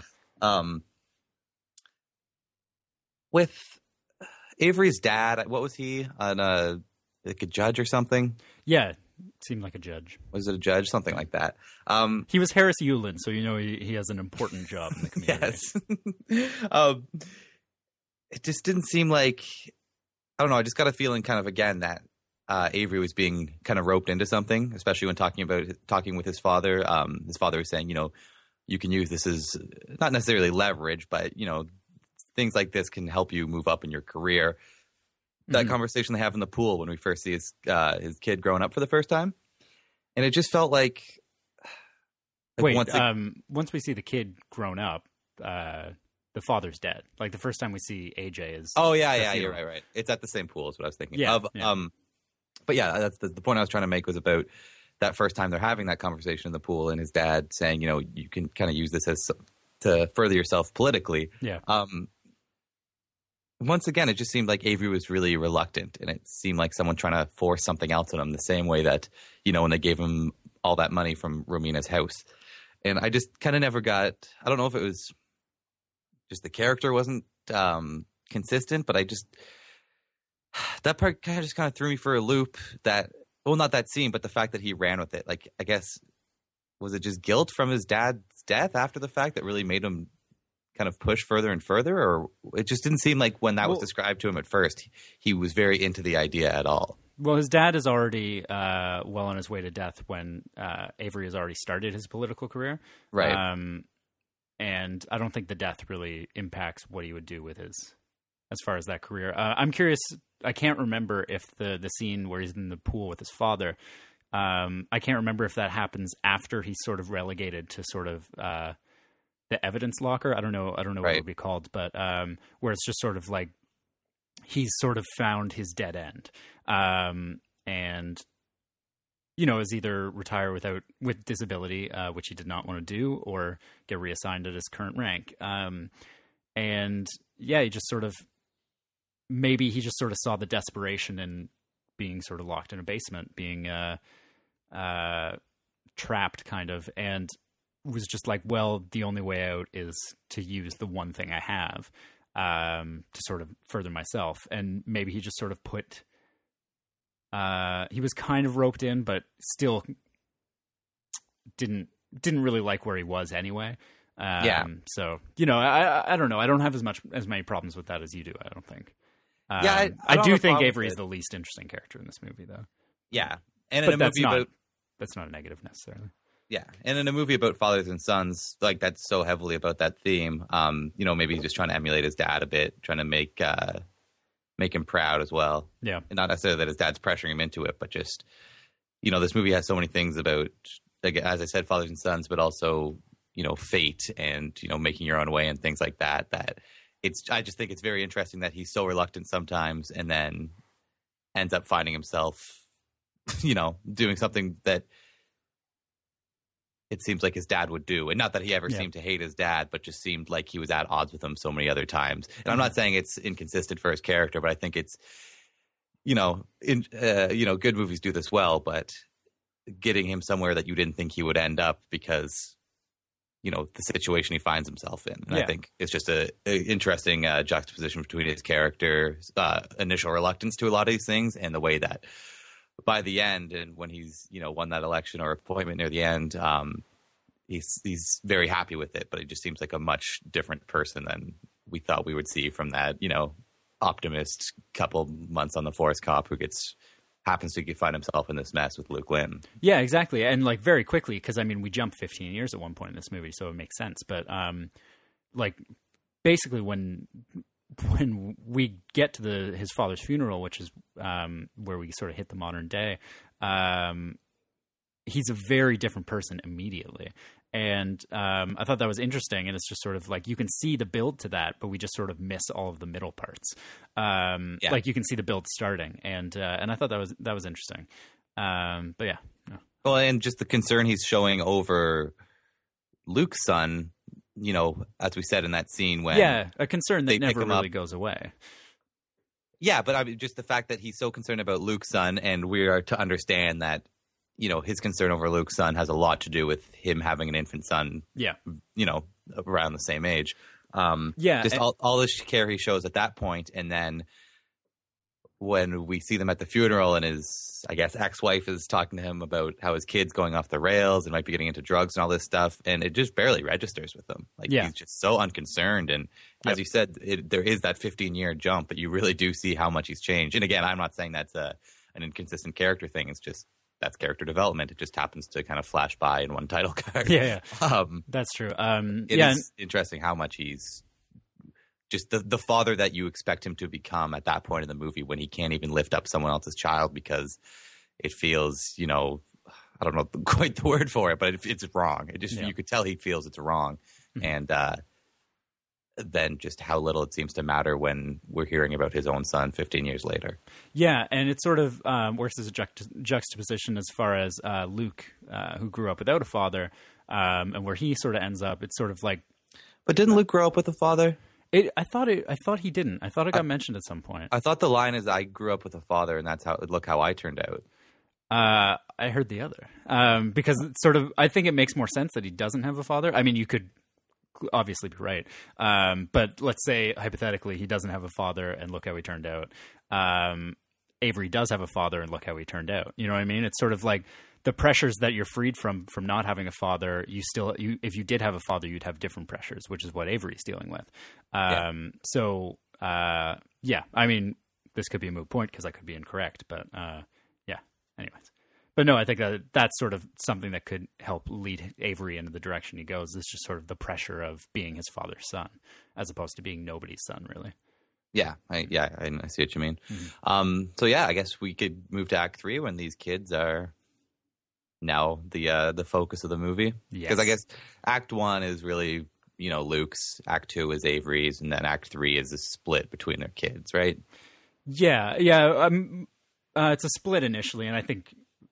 With Avery's dad, what was he? Like a judge or something? Yeah, seemed like a judge. Was it a judge? Something like that. He was Harris Yulin, so you know he has an important job in the community. Yes. It just didn't seem like, I don't know, I just got a feeling kind of again that Avery was being kind of roped into something, especially when talking with his father. His father was saying, you know, you can use this as not necessarily leverage, but, you know, things like this can help you move up in your career. That conversation they have in the pool when we first see his kid growing up for the first time. And it just felt like once we see the kid grown up, the father's dead. Like the first time we see AJ is. Oh yeah, you're right. It's at the same pool is what I was thinking of. But yeah, that's the point I was trying to make was about that first time they're having that conversation in the pool, and his dad saying, you know, you can kind of use this to further yourself politically. Yeah. Once again, it just seemed like Avery was really reluctant, and it seemed like someone trying to force something else on him, the same way that, you know, when they gave him all that money from Romina's house. And I just kind of never got. I don't know if it was just the character wasn't consistent, but that part kind of threw me for a loop. Not that scene, but the fact that he ran with it. Like, I guess, was it just guilt from his dad's death after the fact that really made him kind of push further and further? Or it just didn't seem like when that was described to him at first, he was very into the idea at all. Well, his dad is already well on his way to death when Avery has already started his political career. Right. And I don't think the death really impacts what he would do with as far as that career. I'm curious. I can't remember if the scene where he's in the pool with his father, I can't remember if that happens after he's sort of relegated to sort of the evidence locker. I don't know what it would be called, but where it's just sort of like he's sort of found his dead end. And you know, is either retire with disability, which he did not want to do, or get reassigned at his current rank. And yeah, he just sort of saw the desperation in being sort of locked in a basement, being trapped kind of, and was just like, well, the only way out is to use the one thing I have to sort of further myself. And maybe he just sort of he was kind of roped in, but still didn't really like where he was anyway. So, you know, I don't know. I don't have as many problems with that as you do, I don't think. I do think Avery is the least interesting character in this movie, though. Yeah. And in a movie that's not a negative necessarily. Yeah. And in a movie about fathers and sons, like that's so heavily about that theme, you know, maybe he's just trying to emulate his dad a bit, trying to make him proud as well. Yeah. And not necessarily that his dad's pressuring him into it, but just, you know, this movie has so many things about, like, as I said, fathers and sons, but also, you know, fate and, you know, making your own way and things like that, that I just think it's very interesting that he's so reluctant sometimes, and then ends up finding himself, doing something that it seems like his dad would do. And not that he ever seemed to hate his dad, but just seemed like he was at odds with him so many other times. And I'm not saying it's inconsistent for his character, but I think it's, good movies do this well, but getting him somewhere that you didn't think he would end up because, the situation he finds himself in. And I think it's just an interesting juxtaposition between his character's initial reluctance to a lot of these things and the way that by the end, and when he's, won that election or appointment near the end, he's very happy with it, but it just seems like a much different person than we thought we would see from that, optimist couple months on the force cop who happens to find himself in this mess with Luke Lin. Yeah, exactly. And like very quickly, because I mean, we jump 15 years at one point in this movie, so it makes sense. But basically when we get to his father's funeral, which is where we sort of hit the modern day, he's a very different person immediately. And I thought that was interesting. And it's just sort of like you can see the build to that, but we just sort of miss all of the middle parts. Like you can see the build starting, and I thought that was interesting. But yeah. No. Well, and just the concern he's showing over Luke's son, as we said in that scene when a concern that never really goes away. Yeah, but I mean, just the fact that he's so concerned about Luke's son, and we are to understand that. His concern over Luke's son has a lot to do with him having an infant son, around the same age. All this care he shows at that point. And then when we see them at the funeral and his, I guess, ex-wife is talking to him about how his kid's going off the rails and might be getting into drugs and all this stuff. And it just barely registers with him. He's just so unconcerned. And as you said, there is that 15-year jump, but you really do see how much he's changed. And again, I'm not saying that's an inconsistent character thing. It's just, that's character development. It just happens to kind of flash by in one title card. Yeah. That's true. It is interesting how much he's just the father that you expect him to become at that point in the movie when he can't even lift up someone else's child because it feels, I don't know quite the word for it, but it's wrong. It just, you could tell he feels it's wrong. Mm-hmm. And then just how little it seems to matter when we're hearing about his own son 15 years later. Yeah, and it sort of works as a juxtaposition as far as Luke, who grew up without a father, and where he sort of ends up. It's sort of like... But didn't Luke grow up with a father? I thought he didn't. I thought it got mentioned at some point. I thought the line is, I grew up with a father, and that's how I turned out. I heard the other. Because it's sort of... I think it makes more sense that he doesn't have a father. I mean, you could... obviously be right. But let's say hypothetically he doesn't have a father and look how he turned out. Avery does have a father and look how he turned out. You know what I mean? It's sort of like the pressures that you're freed from not having a father. If you did have a father, you'd have different pressures, which is what Avery's dealing with. So I mean, this could be a moot point because I could be incorrect, but anyways. But no, I think that's sort of something that could help lead Avery into the direction he goes. It's just sort of the pressure of being his father's son, as opposed to being nobody's son, really. Yeah, I see what you mean. Mm-hmm. I guess we could move to Act 3 when these kids are now the focus of the movie. Because I guess Act 1 is really Luke's, Act 2 is Avery's, and then Act 3 is a split between their kids, right? Yeah. It's a split initially, and I think.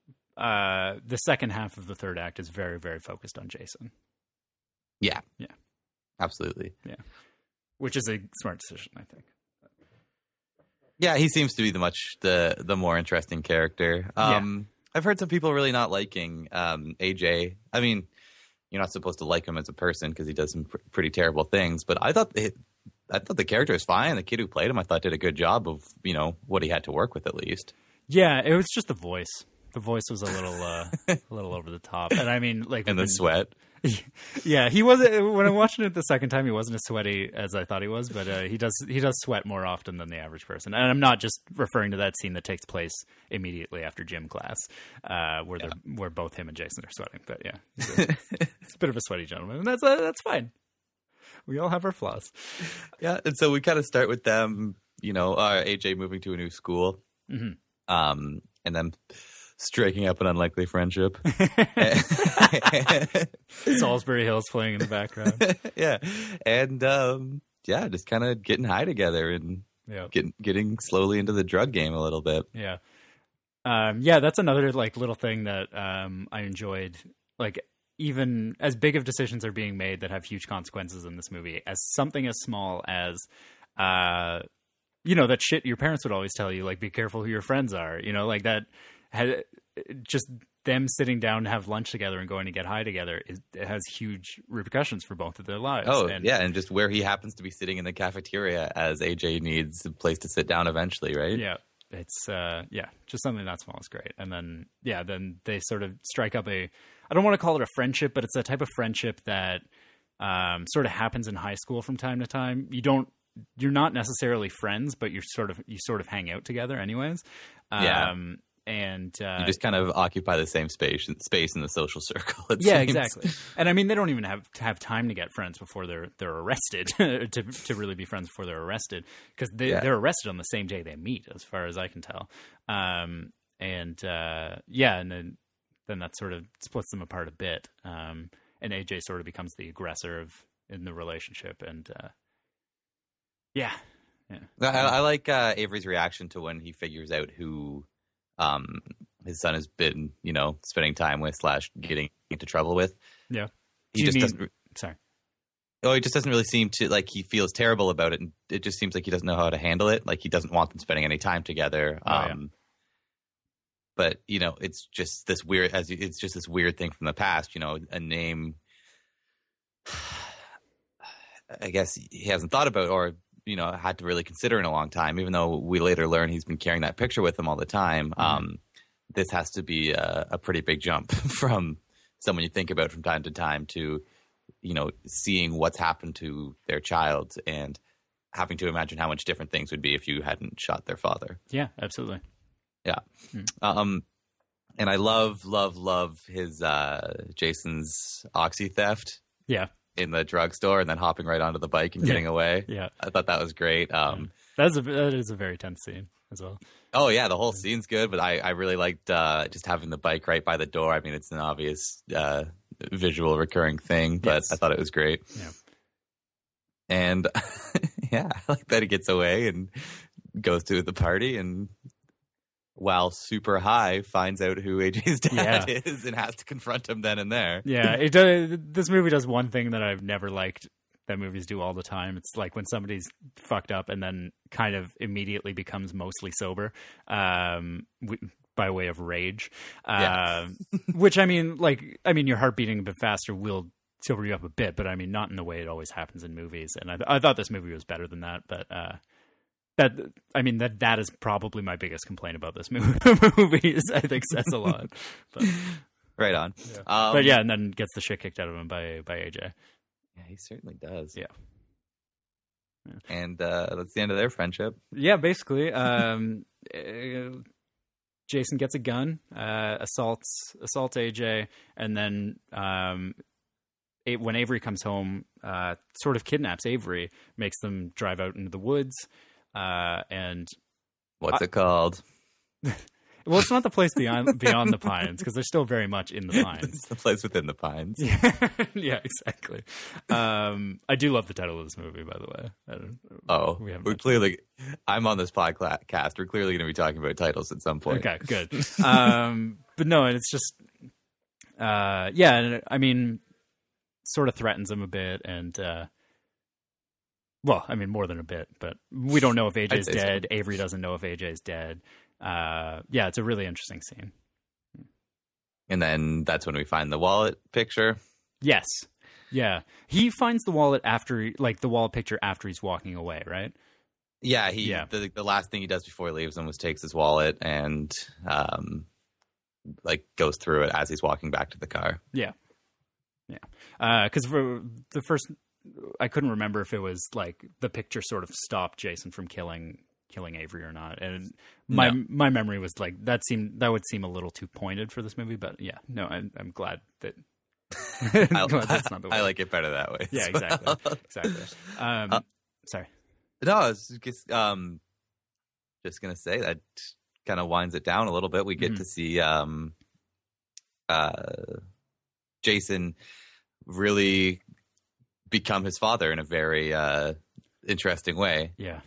The second half of the third act is very, very focused on Jason. Yeah. Absolutely. Yeah. Which is a smart decision, I think. Yeah, he seems to be the more interesting character. I've heard some people really not liking AJ. I mean, you're not supposed to like him as a person because he does some pretty terrible things, but I thought the character is fine. The kid who played him, I thought, did a good job of, what he had to work with at least. Yeah, it was just the voice. The voice was a little over the top, and I mean, like, and the sweat. Yeah, he wasn't. When I'm watching it the second time, he wasn't as sweaty as I thought he was, but he does sweat more often than the average person. And I'm not just referring to that scene that takes place immediately after gym class, where both him and Jason are sweating. But yeah, it's a bit of a sweaty gentleman, and that's fine. We all have our flaws. Yeah, and so we kind of start with them, AJ moving to a new school, and then striking up an unlikely friendship. Salisbury Hills playing in the background. Yeah. And, just kind of getting high together and getting slowly into the drug game a little bit. Yeah. That's another like little thing that I enjoyed. Like, even as big of decisions are being made that have huge consequences in this movie, as something as small as that shit your parents would always tell you, like, be careful who your friends are, like that had just them sitting down to have lunch together and going to get high together, it has huge repercussions for both of their lives. And just where he happens to be sitting in the cafeteria as AJ needs a place to sit down eventually, right? Yeah. It's just something that small is great. And then then they sort of strike up I don't want to call it a friendship, but it's a type of friendship that sort of happens in high school from time to time. You're not necessarily friends, but you sort of hang out together anyways. And you just kind of occupy the same space in the social circle. Yeah, exactly. And I mean, they don't even have time to get friends before they're arrested to really be friends before they're arrested, because they're arrested on the same day they meet, as far as I can tell. And then that sort of splits them apart a bit. And AJ sort of becomes the aggressor in the relationship, and I like Avery's reaction to when he figures out who his son has been, spending time with / getting into trouble with. Yeah. He just doesn't really seem to, like, he feels terrible about it, and it just seems like he doesn't know how to handle it. Like, he doesn't want them spending any time together. But, it's just this weird thing from the past, a name I guess he hasn't thought about or had to really consider in a long time, even though we later learn he's been carrying that picture with him all the time. This has to be a pretty big jump from someone you think about from time to time to, seeing what's happened to their child and having to imagine how much different things would be if you hadn't shot their father. Yeah, absolutely. Yeah. And I love his Jason's oxy theft. Yeah. In the drugstore and then hopping right onto the bike and getting away. Yeah. I thought that was great. That is a very tense scene as well. Oh, yeah. The whole scene's good, but I really liked just having the bike right by the door. I mean, it's an obvious visual recurring thing, but I thought it was great. Yeah. And I like that he gets away and goes to the party and while super high, finds out who AJ's dad is and has to confront him then and there. Yeah, it does. This movie does one thing that I've never liked that movies do all the time. It's like when somebody's fucked up and then kind of immediately becomes mostly sober by way of rage. Which, I mean, your heart beating a bit faster will sober you up a bit, but I mean, not in the way it always happens in movies. And I thought this movie was better than that, but... that is probably my biggest complaint about this movie. I think says a lot. But, right on. Yeah. And then gets the shit kicked out of him by AJ. Yeah, he certainly does. Yeah. And that's the end of their friendship. Yeah, basically. Jason gets a gun, assaults AJ, and then when Avery comes home, sort of kidnaps Avery, makes them drive out into the woods. And what's it called? Well, it's not the place beyond the pines, because they're still very much in the pines. It's the place within the pines. Yeah, exactly. I do love the title of this movie, by the way. We're clearly. I'm on this podcast. We're clearly going to be talking about titles at some point. Okay, good. But no, and it's just, and I mean, sort of threatens him a bit, and. Well, I mean, more than a bit, but we don't know if AJ's dead. So. Avery doesn't know if AJ's dead. It's a really interesting scene. And then that's when we find the wallet picture. Yes. Yeah. He finds the wallet the wallet picture after he's walking away, right? Yeah. The last thing he does before he leaves him was takes his wallet and goes through it as he's walking back to the car. Yeah. Yeah. Because for the first... I couldn't remember if it was like the picture sort of stopped Jason from killing Avery or not. And my memory was like that would seem a little too pointed for this movie, but yeah, no, I'm glad that that's not the way. I like it better that way. Yeah, exactly. Sorry. No, I was just going to say that kind of winds it down a little bit. We get to see Jason really become his father in a very interesting way. Yeah.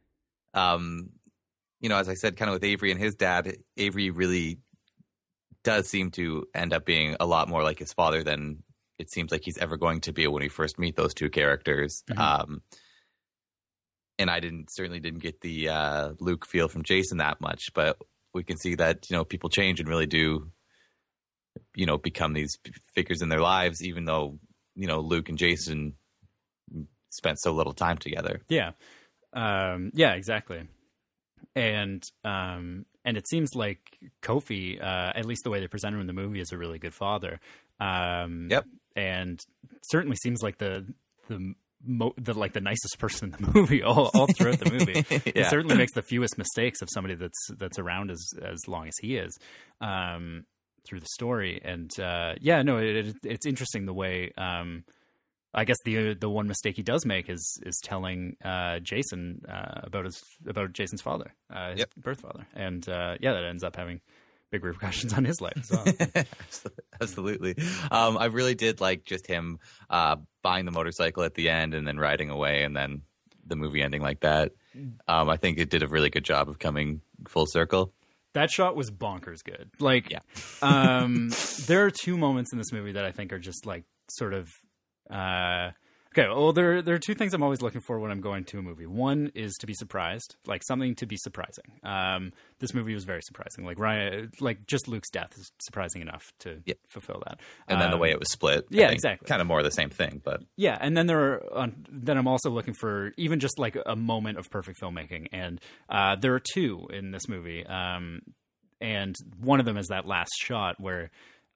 As I said, kind of with Avery and his dad, Avery really does seem to end up being a lot more like his father than it seems like he's ever going to be when we first meet those two characters. Mm-hmm. And I certainly didn't get the Luke feel from Jason that much, but we can see that, people change and really do, become these figures in their lives, even though, Luke and Jason spent so little time together. Yeah. Yeah, exactly. And it seems like Kofi, at least the way they present him in the movie, is a really good father. Yep. And certainly seems like the nicest person in the movie all throughout the movie. Yeah. He certainly makes the fewest mistakes of somebody that's around as long as he is through the story. And it's interesting the way. I guess the one mistake he does make is telling Jason about Jason's father, his birth father, and that ends up having big repercussions on his life as well. Absolutely. I really did like just him buying the motorcycle at the end and then riding away, and then the movie ending like that. I think it did a really good job of coming full circle. That shot was bonkers good. Like, there are two moments in this movie that I think are just like sort of. Okay, well, there are two things I'm always looking for when I'm going to a movie. One is to be surprised, like something to be surprising. This movie was very surprising. Like just Luke's death is surprising enough to fulfill that. And then the way it was split. Yeah, exactly. Kind of more of the same thing, but yeah. And then then I'm also looking for even just like a moment of perfect filmmaking. And there are two in this movie. And one of them is that last shot where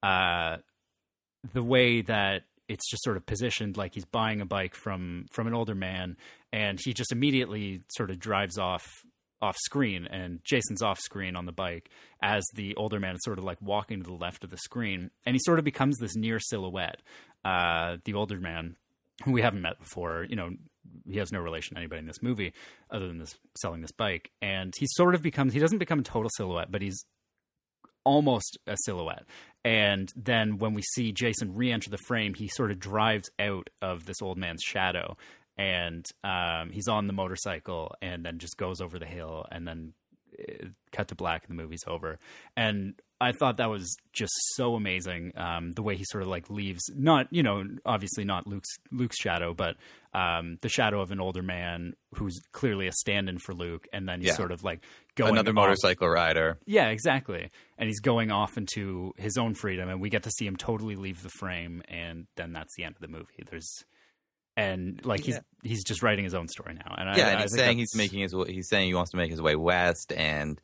the way that it's just sort of positioned like he's buying a bike from an older man, and he just immediately sort of drives off screen, and Jason's off screen on the bike as the older man is sort of like walking to the left of the screen, and he sort of becomes this near silhouette. The older man, who we haven't met before, he has no relation to anybody in this movie other than selling this bike, and he doesn't become a total silhouette, but he's almost a silhouette. And then when we see Jason re-enter the frame, he sort of drives out of this old man's shadow, and he's on the motorcycle and then just goes over the hill, and then cut to black and the movie's over. And I thought that was just so amazing. The way he sort of like leaves, not, obviously not Luke's shadow, but the shadow of an older man who's clearly a stand-in for Luke. And then he's sort of like going another motorcycle rider. Yeah, exactly. And he's going off into his own freedom, and we get to see him totally leave the frame. And then that's the end of the movie. He's just writing his own story now. And and he's saying he's saying he wants to make his way west, and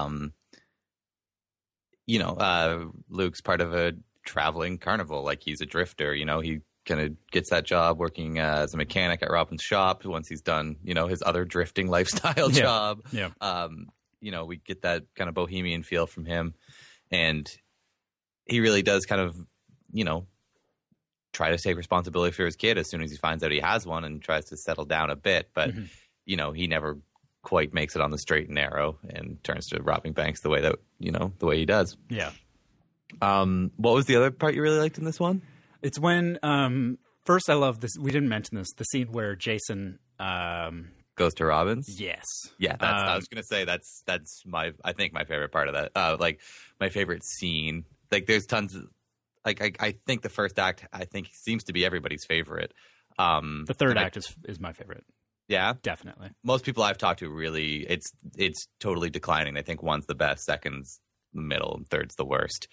Luke's part of a traveling carnival. Like, he's a drifter. He kind of gets that job working as a mechanic at Robin's shop once he's done, his other drifting lifestyle job. Yeah. We get that kind of bohemian feel from him, and he really does kind of, try to take responsibility for his kid as soon as he finds out he has one, and tries to settle down a bit. But, he never quite makes it on the straight and narrow and turns to robbing banks the way that, the way he does. Yeah. What was the other part you really liked in this one? It's when, first I love this. We didn't mention this, the scene where Jason, goes to Robin's. Yes. Yeah. I was going to say that's I think my favorite part of that. Like, my favorite scene, like, there's tons of, like, I think the first act, seems to be everybody's favorite. The third act is my favorite. Yeah, definitely. Most people I've talked to really, it's totally declining. They think one's the best, second's the middle, and third's the worst.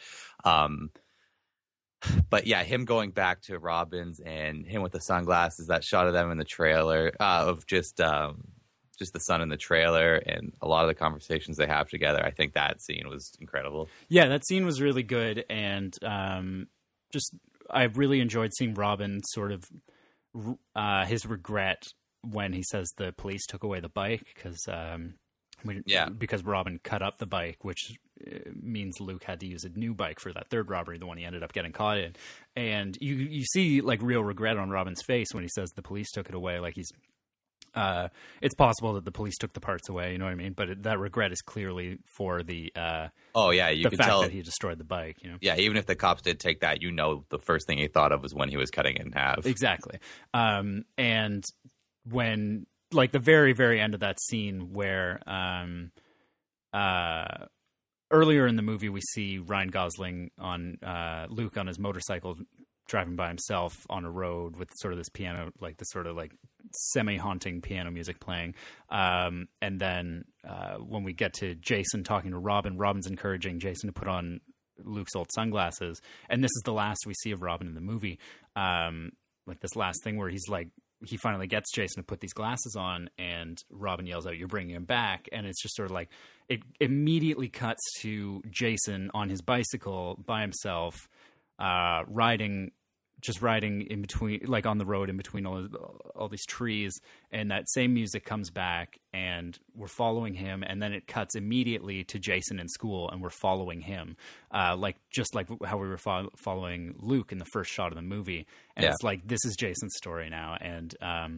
But yeah, him going back to Robin's and him with the sunglasses, that shot of them in the trailer, of just the sun in the trailer, and a lot of the conversations they have together. I think that scene was incredible. Yeah, that scene was really good, and I really enjoyed seeing Robin sort of his regret when he says the police took away the bike because Robin cut up the bike, which means Luke had to use a new bike for that third robbery, the one he ended up getting caught in. And you see like real regret on Robin's face when he says the police took it away. Like, he's it's possible that the police took the parts away, you know what I mean? But that regret is clearly for the you can fact tell that he destroyed the bike, Yeah, even if the cops did take that, the first thing he thought of was when he was cutting it in half. Exactly. And when like the very, very end of that scene where earlier in the movie we see Ryan Gosling on Luke on his motorcycle driving by himself on a road with sort of this piano, like this sort of like semi-haunting piano music playing. And then when we get to Jason talking to Robin, Robin's encouraging Jason to put on Luke's old sunglasses. And this is the last we see of Robin in the movie. Like this last thing where he's like, he finally gets Jason to put these glasses on, and Robin yells out, "You're bringing him back." And it's just sort of like, it immediately cuts to Jason on his bicycle by himself, riding in between, like on the road in between all these trees, and that same music comes back and we're following him, and then it cuts immediately to Jason in school and we're following him, just like how we were following Luke in the first shot of the movie. And it's like, this is Jason's story now, and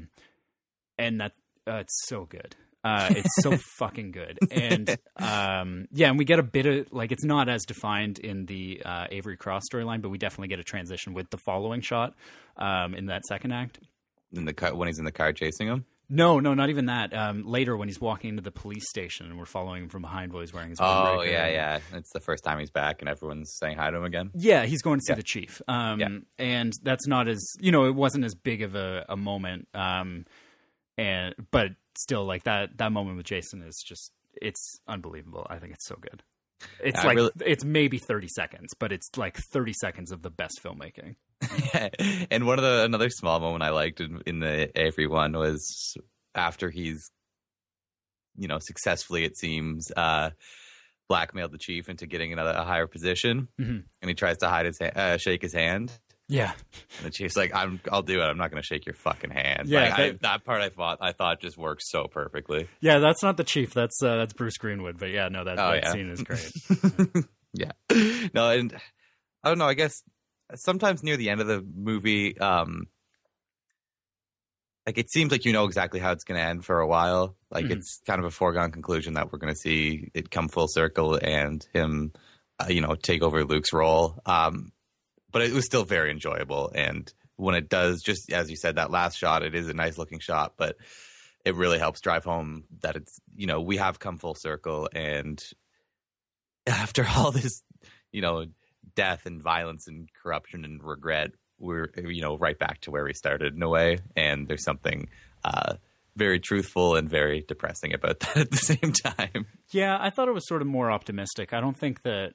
that it's so good. It's so fucking good. And and we get a bit of, like, it's not as defined in the Avery Cross storyline, but we definitely get a transition with the following shot in that second act. In the car, when he's in the car chasing him? No, not even that. Later when he's walking into the police station and we're following him from behind while he's wearing his windbreaker. Oh, yeah. It's the first time he's back and everyone's saying hi to him again. Yeah, he's going to see the chief. And that's not as, it wasn't as big of a moment. But still, like that moment with Jason is just, it's unbelievable. I think it's so good. It's it's maybe 30 seconds, but it's like 30 seconds of the best filmmaking. Yeah. And another small moment I liked in the Avery one was after he's, successfully, it seems, blackmailed the chief into getting a higher position, and he tries to shake his hand. Yeah. And the chief's like, I'll do it. I'm not going to shake your fucking hand. Yeah. That part I thought just works so perfectly. Yeah, that's not the chief. That's Bruce Greenwood. But yeah, no, that scene is great. Yeah. No, and I don't know. I guess sometimes near the end of the movie, like it seems like you know exactly how it's going to end for a while. Like it's kind of a foregone conclusion that we're going to see it come full circle and him, take over Luke's role. But it was still very enjoyable. And when it does, just as you said, that last shot, it is a nice looking shot, but it really helps drive home that it's, we have come full circle. And after all this, death and violence and corruption and regret, we're, right back to where we started in a way. And there's something very truthful and very depressing about that at the same time. Yeah, I thought it was sort of more optimistic. I don't think that...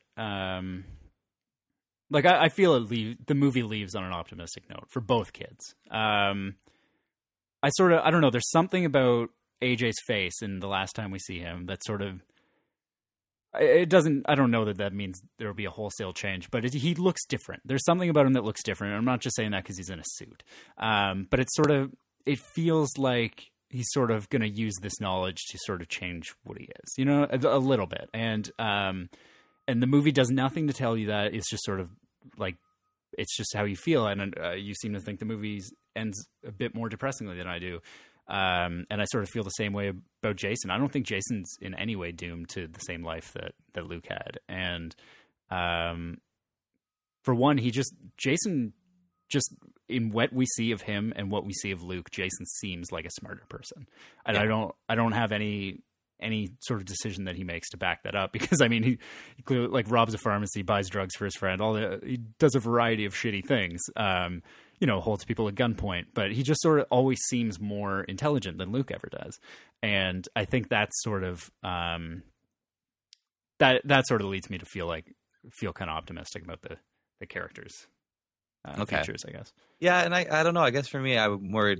I feel the movie leaves on an optimistic note for both kids. I don't know, there's something about AJ's face in the last time we see him that sort of, I don't know that means there'll be a wholesale change, but he looks different. There's something about him that looks different. I'm not just saying that because he's in a suit. But it feels like he's sort of going to use this knowledge to sort of change what he is, a little bit. And the movie does nothing to tell you that. It's just sort of like, it's just how you feel. And you seem to think the movie ends a bit more depressingly than I do. And I sort of feel the same way about Jason. I don't think Jason's in any way doomed to the same life that Luke had. And for one, Jason just in what we see of him and what we see of Luke, Jason seems like a smarter person. And yeah. I don't have any sort of decision that he makes to back that up, because I mean, he clearly like robs a pharmacy, buys drugs for his friend, he does a variety of shitty things, holds people at gunpoint, but he just sort of always seems more intelligent than Luke ever does. And I think that's sort of, that sort of leads me to feel kind of optimistic about the characters, features, I guess. Yeah. And I don't know, I guess for me, I'm worried,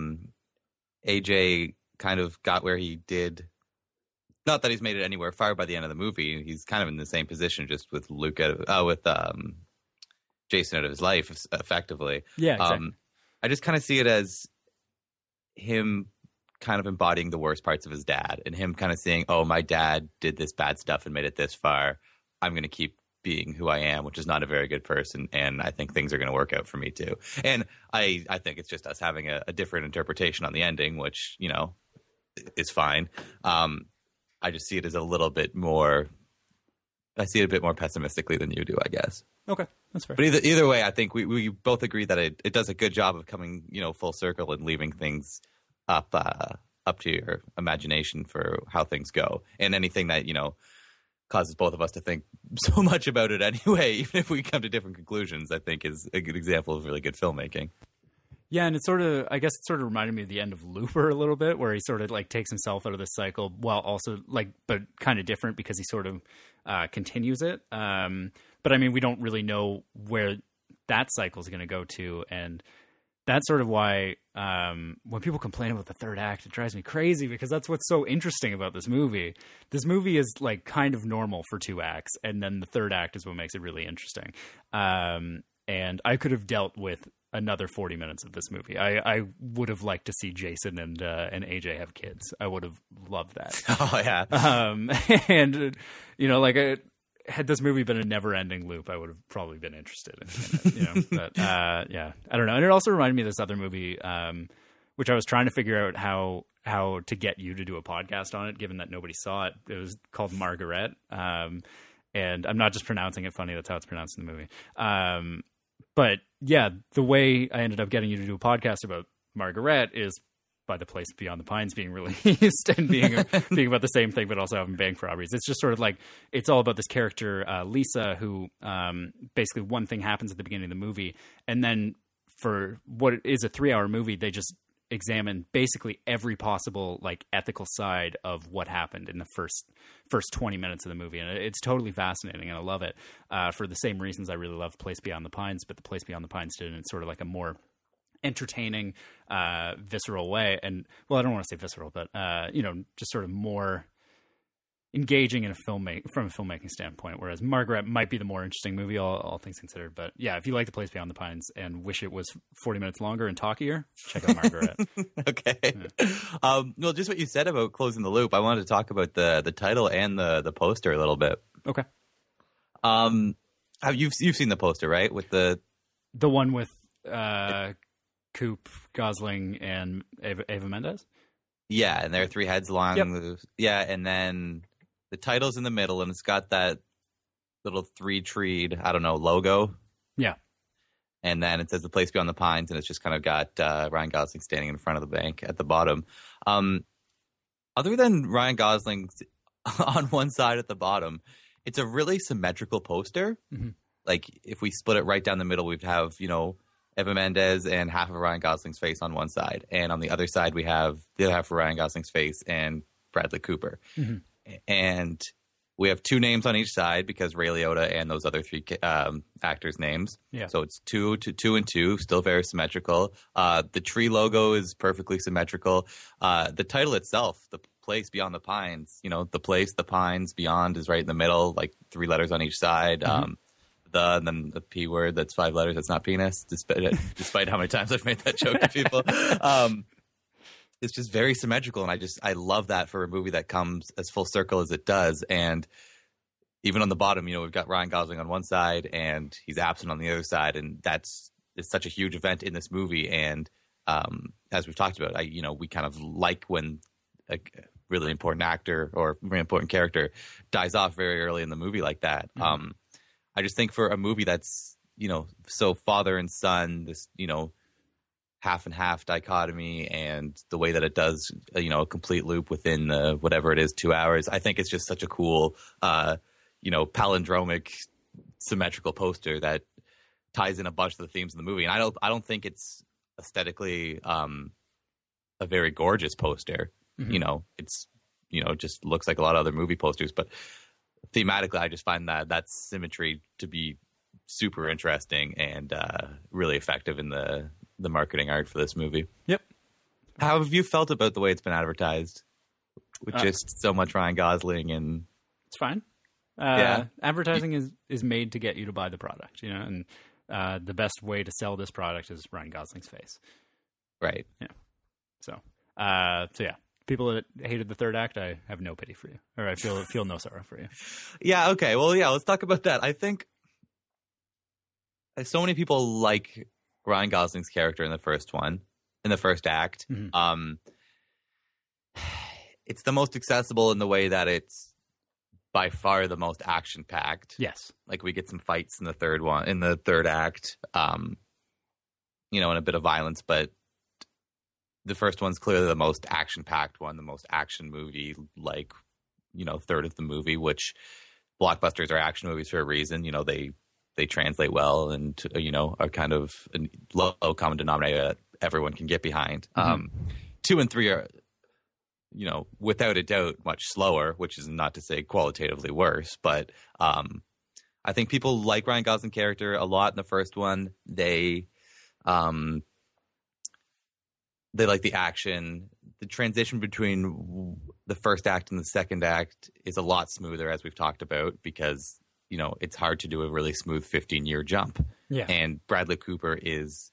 AJ kind of got where he did. Not that he's made it anywhere far by the end of the movie. He's kind of in the same position, just with Luke, with Jason out of his life, effectively. Yeah, exactly. I just kind of see it as him kind of embodying the worst parts of his dad, and him kind of saying, "Oh, my dad did this bad stuff and made it this far. I'm going to keep being who I am, which is not a very good person, and I think things are going to work out for me too." And I think it's just us having a different interpretation on the ending, which is fine. I just see it as a bit more pessimistically than you do, I guess. Okay, that's fair. But either way, I think we both agree that it does a good job of coming, full circle and leaving things up up to your imagination for how things go, and anything that causes both of us to think so much about it anyway, even if we come to different conclusions, I think is a good example of really good filmmaking. Yeah, and I guess it sort of reminded me of the end of Looper a little bit, where he sort of like takes himself out of this cycle while also but kind of different because he sort of continues it. But I mean, we don't really know where that cycle is going to go to. And that's sort of why when people complain about the third act, it drives me crazy, because that's what's so interesting about this movie. This movie is like kind of normal for 2 acts, and then the third act is what makes it really interesting. And I could have dealt with another 40 minutes of this movie. I would have liked to see Jason and AJ have kids. I would have loved that. Oh yeah. And had this movie been a never-ending loop, I would have probably been interested in it. But yeah, I don't know. And it also reminded me of this other movie, which I was trying to figure out how to get you to do a podcast on it, given that nobody saw it. It was called Margaret. And I'm not just pronouncing it funny. That's how it's pronounced in the movie. But yeah, the way I ended up getting you to do a podcast about Margaret is by The Place Beyond the Pines being released and being about the same thing, but also having bang for robberies. It's just sort of like, it's all about this character, Lisa, who basically one thing happens at the beginning of the movie, and then for what is a 3-hour movie, they just examine basically every possible like ethical side of what happened in the first 20 minutes of the movie. And it's totally fascinating, and I love it for the same reasons I really love Place Beyond the Pines, but The Place Beyond the Pines did it in sort of like a more entertaining, visceral way. And well, I don't want to say visceral, but just sort of more engaging in from a filmmaking standpoint, whereas Margaret might be the more interesting movie, all things considered. But yeah, if you like The Place Beyond the Pines and wish it was 40 minutes longer and talkier, check out Margaret. Okay. Yeah. Well, just what you said about closing the loop, I wanted to talk about the title and the poster a little bit. Okay. You've seen the poster, right? With the one with Coop, Gosling, and Eva Mendes? Yeah, and there are 3 heads along. Yep. Yeah, and then the title's in the middle, and it's got that little 3-treed, logo. Yeah. And then it says The Place Beyond the Pines, and it's just kind of got Ryan Gosling standing in front of the bank at the bottom. Other than Ryan Gosling on one side at the bottom, it's a really symmetrical poster. Mm-hmm. Like, if we split it right down the middle, we'd have, Eva Mendes and half of Ryan Gosling's face on one side. And on the other side, we have the other half of Ryan Gosling's face and Bradley Cooper. Mm-hmm. And we have 2 names on each side because Ray Liotta and those other 3 actors' names. Yeah. So it's 2 and 2, still very symmetrical. The tree logo is perfectly symmetrical. The title itself, The Place Beyond the Pines, the place, the pines, beyond is right in the middle, like 3 letters on each side. Mm-hmm. And then the P word, that's 5 letters. That's not penis, despite how many times I've made that joke to people. It's just very symmetrical, and I love that for a movie that comes as full circle as it does. And even on the bottom, we've got Ryan Gosling on one side, and he's absent on the other side, and it's such a huge event in this movie. And as we've talked about, we kind of like when a really important actor or really important character dies off very early in the movie like that. Mm-hmm. I just think for a movie that's, so father and son, this, half and half dichotomy, and the way that it does, a complete loop within whatever it is, 2 hours, I think it's just such a cool, palindromic, symmetrical poster that ties in a bunch of the themes of the movie. And I don't think it's aesthetically a very gorgeous poster. Mm-hmm. It's, just looks like a lot of other movie posters, but thematically, I just find that symmetry to be super interesting and really effective in the marketing art for this movie. Yep. How have you felt about the way it's been advertised with just so much Ryan Gosling? And it's fine. Advertising is made to get you to buy the product, and the best way to sell this product is Ryan Gosling's face. Right. Yeah. So yeah. People that hated the third act, I have no pity for you, or I feel no sorrow for you. Yeah. Okay. Well, yeah. Let's talk about that. I think so many people like Ryan Gosling's character in the first act. Mm-hmm. It's the most accessible in the way that it's by far the most action packed. Yes. Like, we get some fights in the third act, and a bit of violence, but the first one's clearly the most action-packed one, the most action movie, like, third of the movie, which blockbusters are action movies for a reason. They translate well and, are kind of a low common denominator that everyone can get behind. 2 and 3 are, without a doubt, much slower, which is not to say qualitatively worse, but I think people like Ryan Gosling's character a lot in the first one. They like the action. The transition between the first act and the second act is a lot smoother, as we've talked about, because, it's hard to do a really smooth 15-year jump. Yeah. And Bradley Cooper is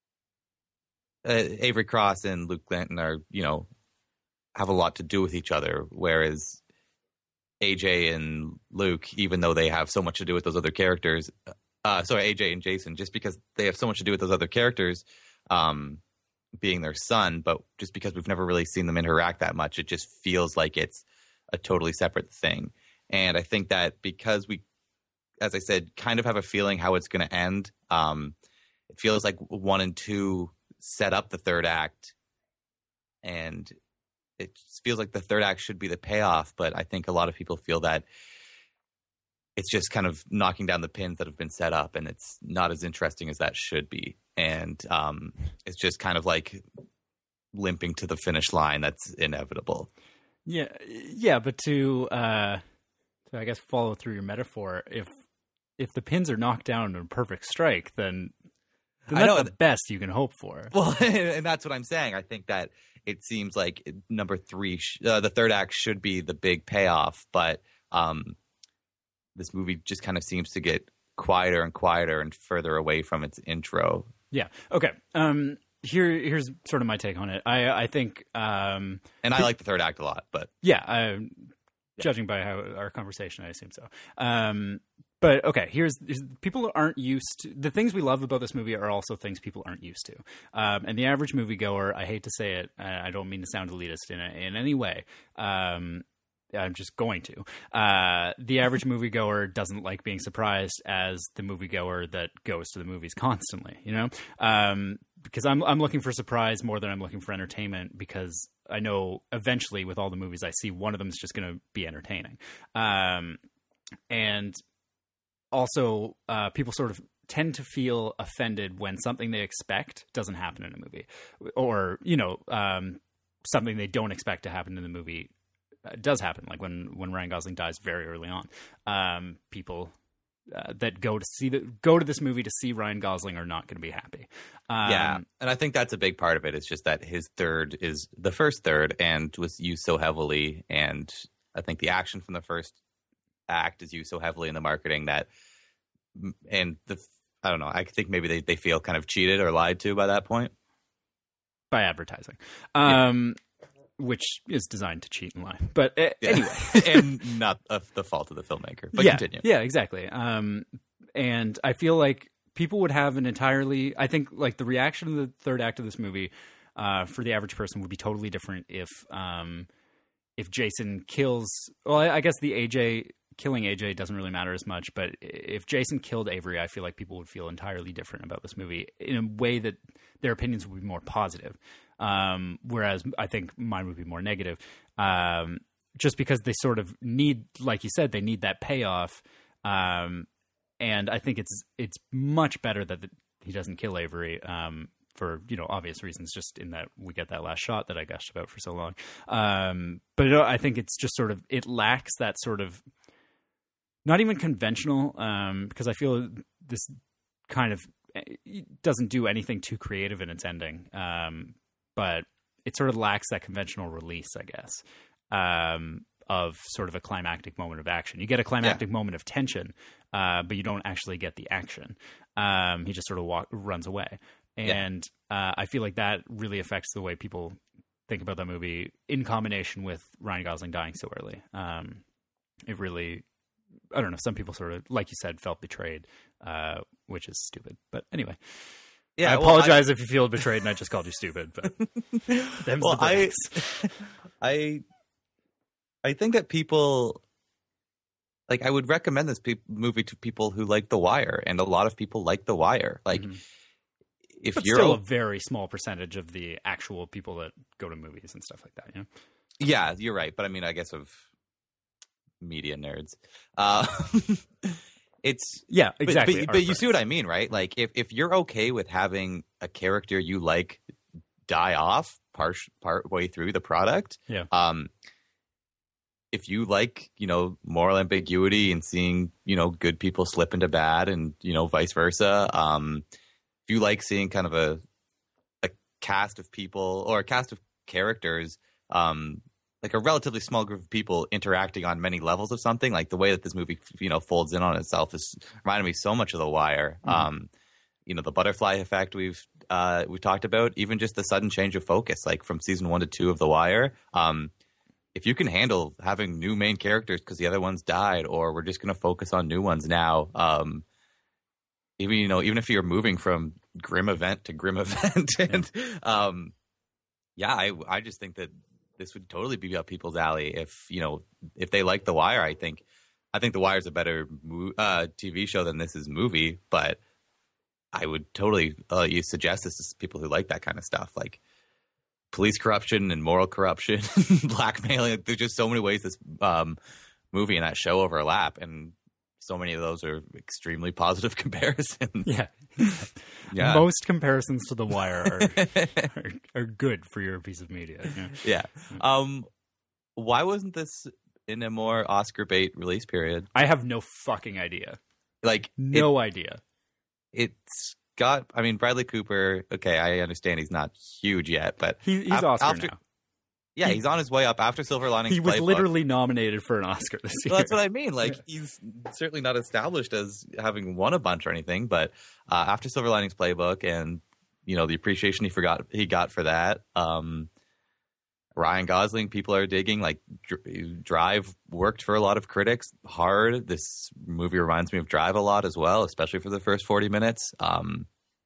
Avery Cross and Luke Glanton are, have a lot to do with each other, whereas AJ and Luke, even though they have so much to do with those other characters, AJ and Jason, just because they have so much to do with those other characters, being their son, but just because we've never really seen them interact that much, it just feels like it's a totally separate thing. And I think that because we, as I said, kind of have a feeling how it's going to end, it feels like 1 and 2 set up the third act, and it feels like the third act should be the payoff, but I think a lot of people feel that it's just kind of knocking down the pins that have been set up, and it's not as interesting as that should be. And it's just kind of like limping to the finish line that's inevitable. Yeah, but to I guess follow through your metaphor, if the pins are knocked down in a perfect strike, then that's the best you can hope for. Well, and that's what I'm saying. I think that it seems like number 3, the third act should be the big payoff, but this movie just kind of seems to get quieter and quieter and further away from its intro. Yeah. Okay. Here's sort of my take on it. I think, and I like the third act a lot, but judging by how our conversation, I assume so. But okay, here's people aren't used to the things we love about this movie are also things people aren't used to. And the average moviegoer, I hate to say it, I don't mean to sound elitist in any way. I'm just going to. The average moviegoer doesn't like being surprised as the moviegoer that goes to the movies constantly, because I'm looking for surprise more than I'm looking for entertainment, because I know eventually with all the movies I see, one of them is just going to be entertaining. And also, people sort of tend to feel offended when something they expect doesn't happen in a movie, or, something they don't expect to happen in the movie does happen. Like when Ryan Gosling dies very early on, people that go to this movie to see Ryan Gosling are not going to be happy. And I think that's a big part of it. It's just that his third is the first third and was used so heavily, and I think the action from the first act is used so heavily in the marketing that, and I don't know, I think maybe they feel kind of cheated or lied to by that point. By advertising. Which is designed to cheat and lie. But anyway. And not the fault of the filmmaker. But continue. Yeah, exactly. And I feel like people would have I think like the reaction to the third act of this movie for the average person would be totally different if Jason kills, well, I guess killing AJ doesn't really matter as much, but if Jason killed Avery, I feel like people would feel entirely different about this movie in a way that their opinions would be more positive. Whereas I think mine would be more negative, just because they sort of need, like you said, they need that payoff. And I think it's much better that he doesn't kill Avery, for, obvious reasons, just in that we get that last shot that I gushed about for so long. But I think it's just sort of, it lacks that sort of, not even conventional, because I feel this kind of doesn't do anything too creative in its ending. But it sort of lacks that conventional release, I guess, of sort of a climactic moment of action. You get a climactic moment of tension, but you don't actually get the action. He just sort of runs away. And I feel like that really affects the way people think about that movie in combination with Ryan Gosling dying so early. It really, I don't know, some people sort of, like you said, felt betrayed, which is stupid. But anyway. Yeah, I apologize if you feel betrayed and I just called you stupid. But I think that people, like, I would recommend this movie to people who like The Wire, and a lot of people like The Wire. Like, if but you're still a very small percentage of the actual people that go to movies and stuff like that, you know? Yeah, you're right. But I mean, I guess of media nerds. It's yeah, exactly. But you see what I mean, right? Like if you're okay with having a character you like die off part way through the product, yeah. If you like, moral ambiguity and seeing, good people slip into bad and, vice versa, if you like seeing kind of a cast of people or a cast of characters, like a relatively small group of people interacting on many levels of something, like the way that this movie, folds in on itself is reminded me so much of The Wire. Mm-hmm. The butterfly effect we've talked about, even just the sudden change of focus, like from season 1 to 2 of The Wire. If you can handle having new main characters because the other ones died, or we're just going to focus on new ones now, even if you're moving from grim event to grim event, and I just think that this would totally be up people's alley if they like The Wire. I think The Wire is a better TV show than this is movie, but I would totally you suggest this to people who like that kind of stuff, like police corruption and moral corruption, blackmailing. There's just so many ways this movie and that show overlap, and so many of those are extremely positive comparisons. Yeah. Most comparisons to The Wire are good for your piece of media. Yeah. Why wasn't this in a more Oscar bait release period? I have no fucking idea. Like no idea. It's got. I mean, Bradley Cooper. Okay, I understand he's not huge yet, but he's Oscar now. Yeah, he's on his way up after Silver Linings. He was literally nominated for an Oscar this year. Well, that's what I mean. Like, he's certainly not established as having won a bunch or anything, but after Silver Linings Playbook and, the appreciation he got for that, Ryan Gosling, people are digging. Like, Drive worked for a lot of critics hard. This movie reminds me of Drive a lot as well, especially for the first 40 minutes. Some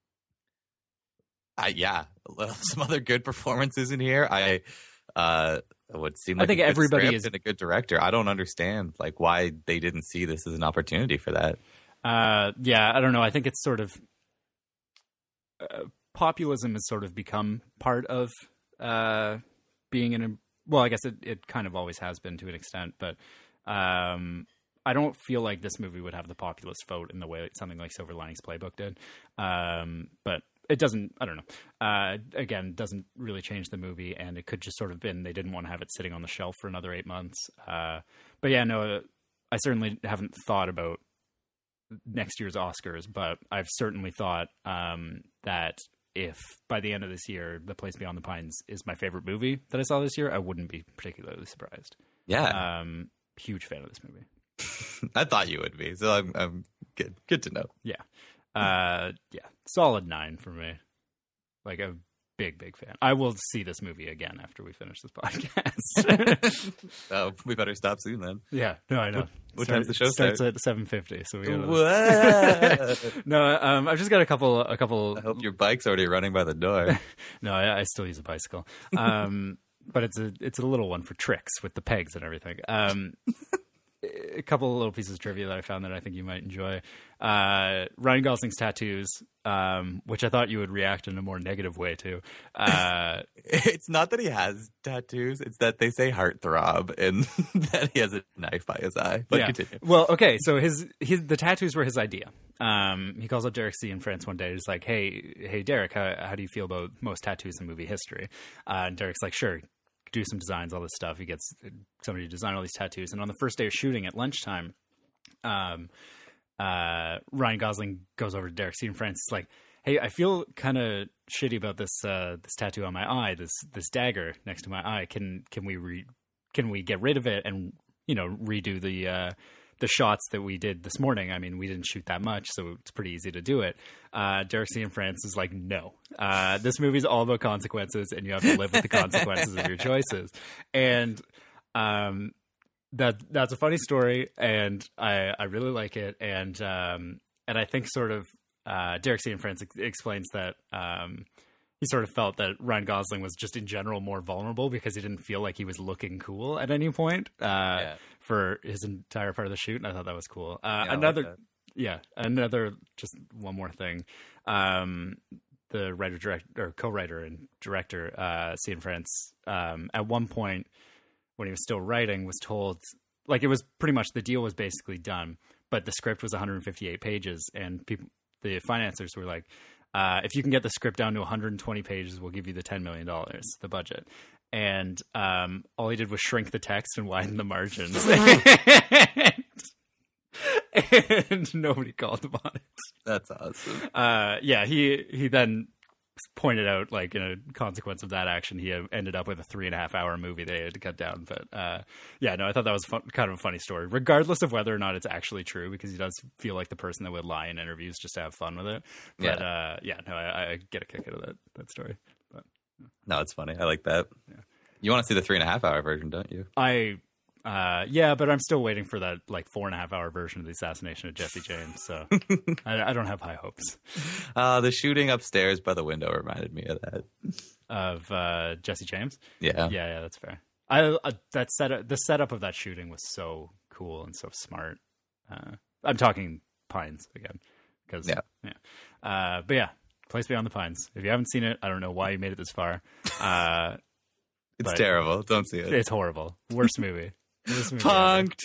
other good performances in here. Would seem like I think everybody is a good director. I don't understand like why they didn't see this as an opportunity for that. I don't know. I think it's sort of populism has sort of become part of being in a. Well, I guess it kind of always has been to an extent, but I don't feel like this movie would have the populist vote in the way something like Silver Linings Playbook did. But it doesn't, I don't know. Again, doesn't really change the movie, and it could just sort of been they didn't want to have it sitting on the shelf for another 8 months. But yeah, no, I certainly haven't thought about next year's Oscars, but I've certainly thought that if by the end of this year, The Place Beyond the Pines is my favorite movie that I saw this year, I wouldn't be particularly surprised. Yeah. Huge fan of this movie. I thought you would be, so I'm good. Good to know. Yeah. Solid 9 for me. Like a big fan. I will see this movie again after we finish this podcast. Oh, we better stop soon then. Yeah, no, I know. What time's the show start? Starts at 7:50, so we gotta... No, I've just got a couple. I hope your bike's already running by the door. No, I still use a bicycle. But it's a little one for tricks with the pegs and everything. A couple of little pieces of trivia that I found that I think you might enjoy. Ryan Gosling's tattoos, which I thought you would react in a more negative way to. It's not that he has tattoos; it's that they say heartthrob and that he has a knife by his eye. But continue. Well, okay, so the tattoos were his idea. He calls up Derek C. in France one day. He's like, "Hey, Derek, how do you feel about most tattoos in movie history?" And Derek's like, "Sure. Do some designs, all this stuff." He gets somebody to design all these tattoos, and on the first day of shooting at lunchtime, Ryan Gosling goes over to Derek C. in France. It's like, "Hey, I feel kind of shitty about this tattoo on my eye, this dagger next to my eye. Can we get rid of it and redo the shots that we did this morning? I mean, we didn't shoot that much, so it's pretty easy to do it." Derek C. in France is like, "No, this movie's all about consequences, and you have to live with the consequences of your choices." And that's a funny story, and I really like it. And I think sort of Derek C. in France explains that he sort of felt that Ryan Gosling was just in general more vulnerable because he didn't feel like he was looking cool at any point for his entire part of the shoot. And I thought that was cool. Another just one more thing. the writer, director, or co-writer and director, Cian France, at one point when he was still writing, was told, like, it was pretty much, the deal was basically done, but the script was 158 pages, and the financiers were like, if you can get the script down to 120 pages, we'll give you the $10 million, the budget. And all he did was shrink the text and widen the margins. And nobody called him on it. That's awesome. Yeah, he then pointed out, like, in a consequence of that action, he ended up with a 3.5-hour movie they had to cut down. But yeah, no, I thought that was kind of a funny story, regardless of whether or not it's actually true, because he does feel like the person that would lie in interviews just to have fun with it. But yeah, no, I get a kick out of that story. But no, it's funny. I like that. Yeah. You want to see the 3.5-hour version, don't you? Yeah, but I'm still waiting for that, like, 4.5-hour version of the assassination of Jesse James. So I don't have high hopes. The shooting upstairs by the window reminded me of that. Of Jesse James? Yeah. Yeah, that's fair. The setup of that shooting was so cool and so smart. I'm talking Pines again. Yeah. But yeah, Place Beyond the Pines. If you haven't seen it, I don't know why you made it this far. It's terrible. Don't see it. It's horrible. Worst movie. Punked.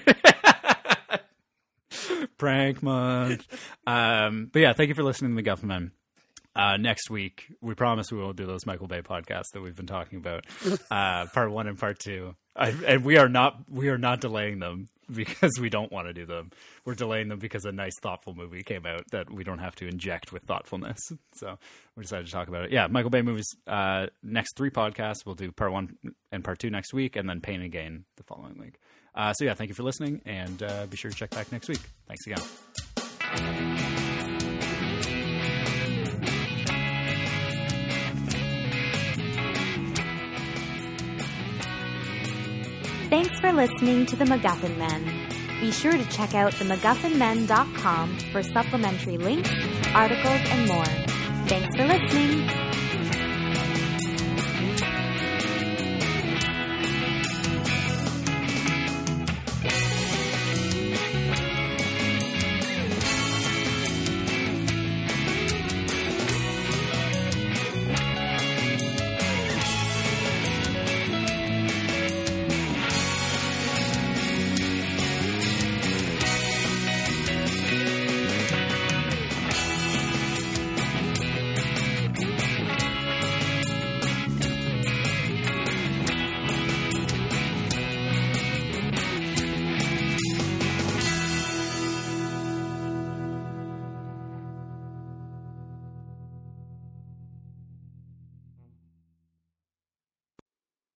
Prank month. But yeah, thank you for listening to The MacGuffin Men. Next week, we promise we will do those Michael Bay podcasts that we've been talking about, part 1 and part 2. And we are not delaying them because we don't want to do them. We're delaying them because a nice, thoughtful movie came out that we don't have to inject with thoughtfulness. So we decided to talk about it. Yeah, Michael Bay movies. Next 3 podcasts, we'll do part 1 and part 2 next week, and then Pain and Gain the following week. So yeah, thank you for listening, and be sure to check back next week. Thanks again. Thanks for listening to The MacGuffin Men. Be sure to check out themacguffinmen.com for supplementary links, articles, and more. Thanks for listening.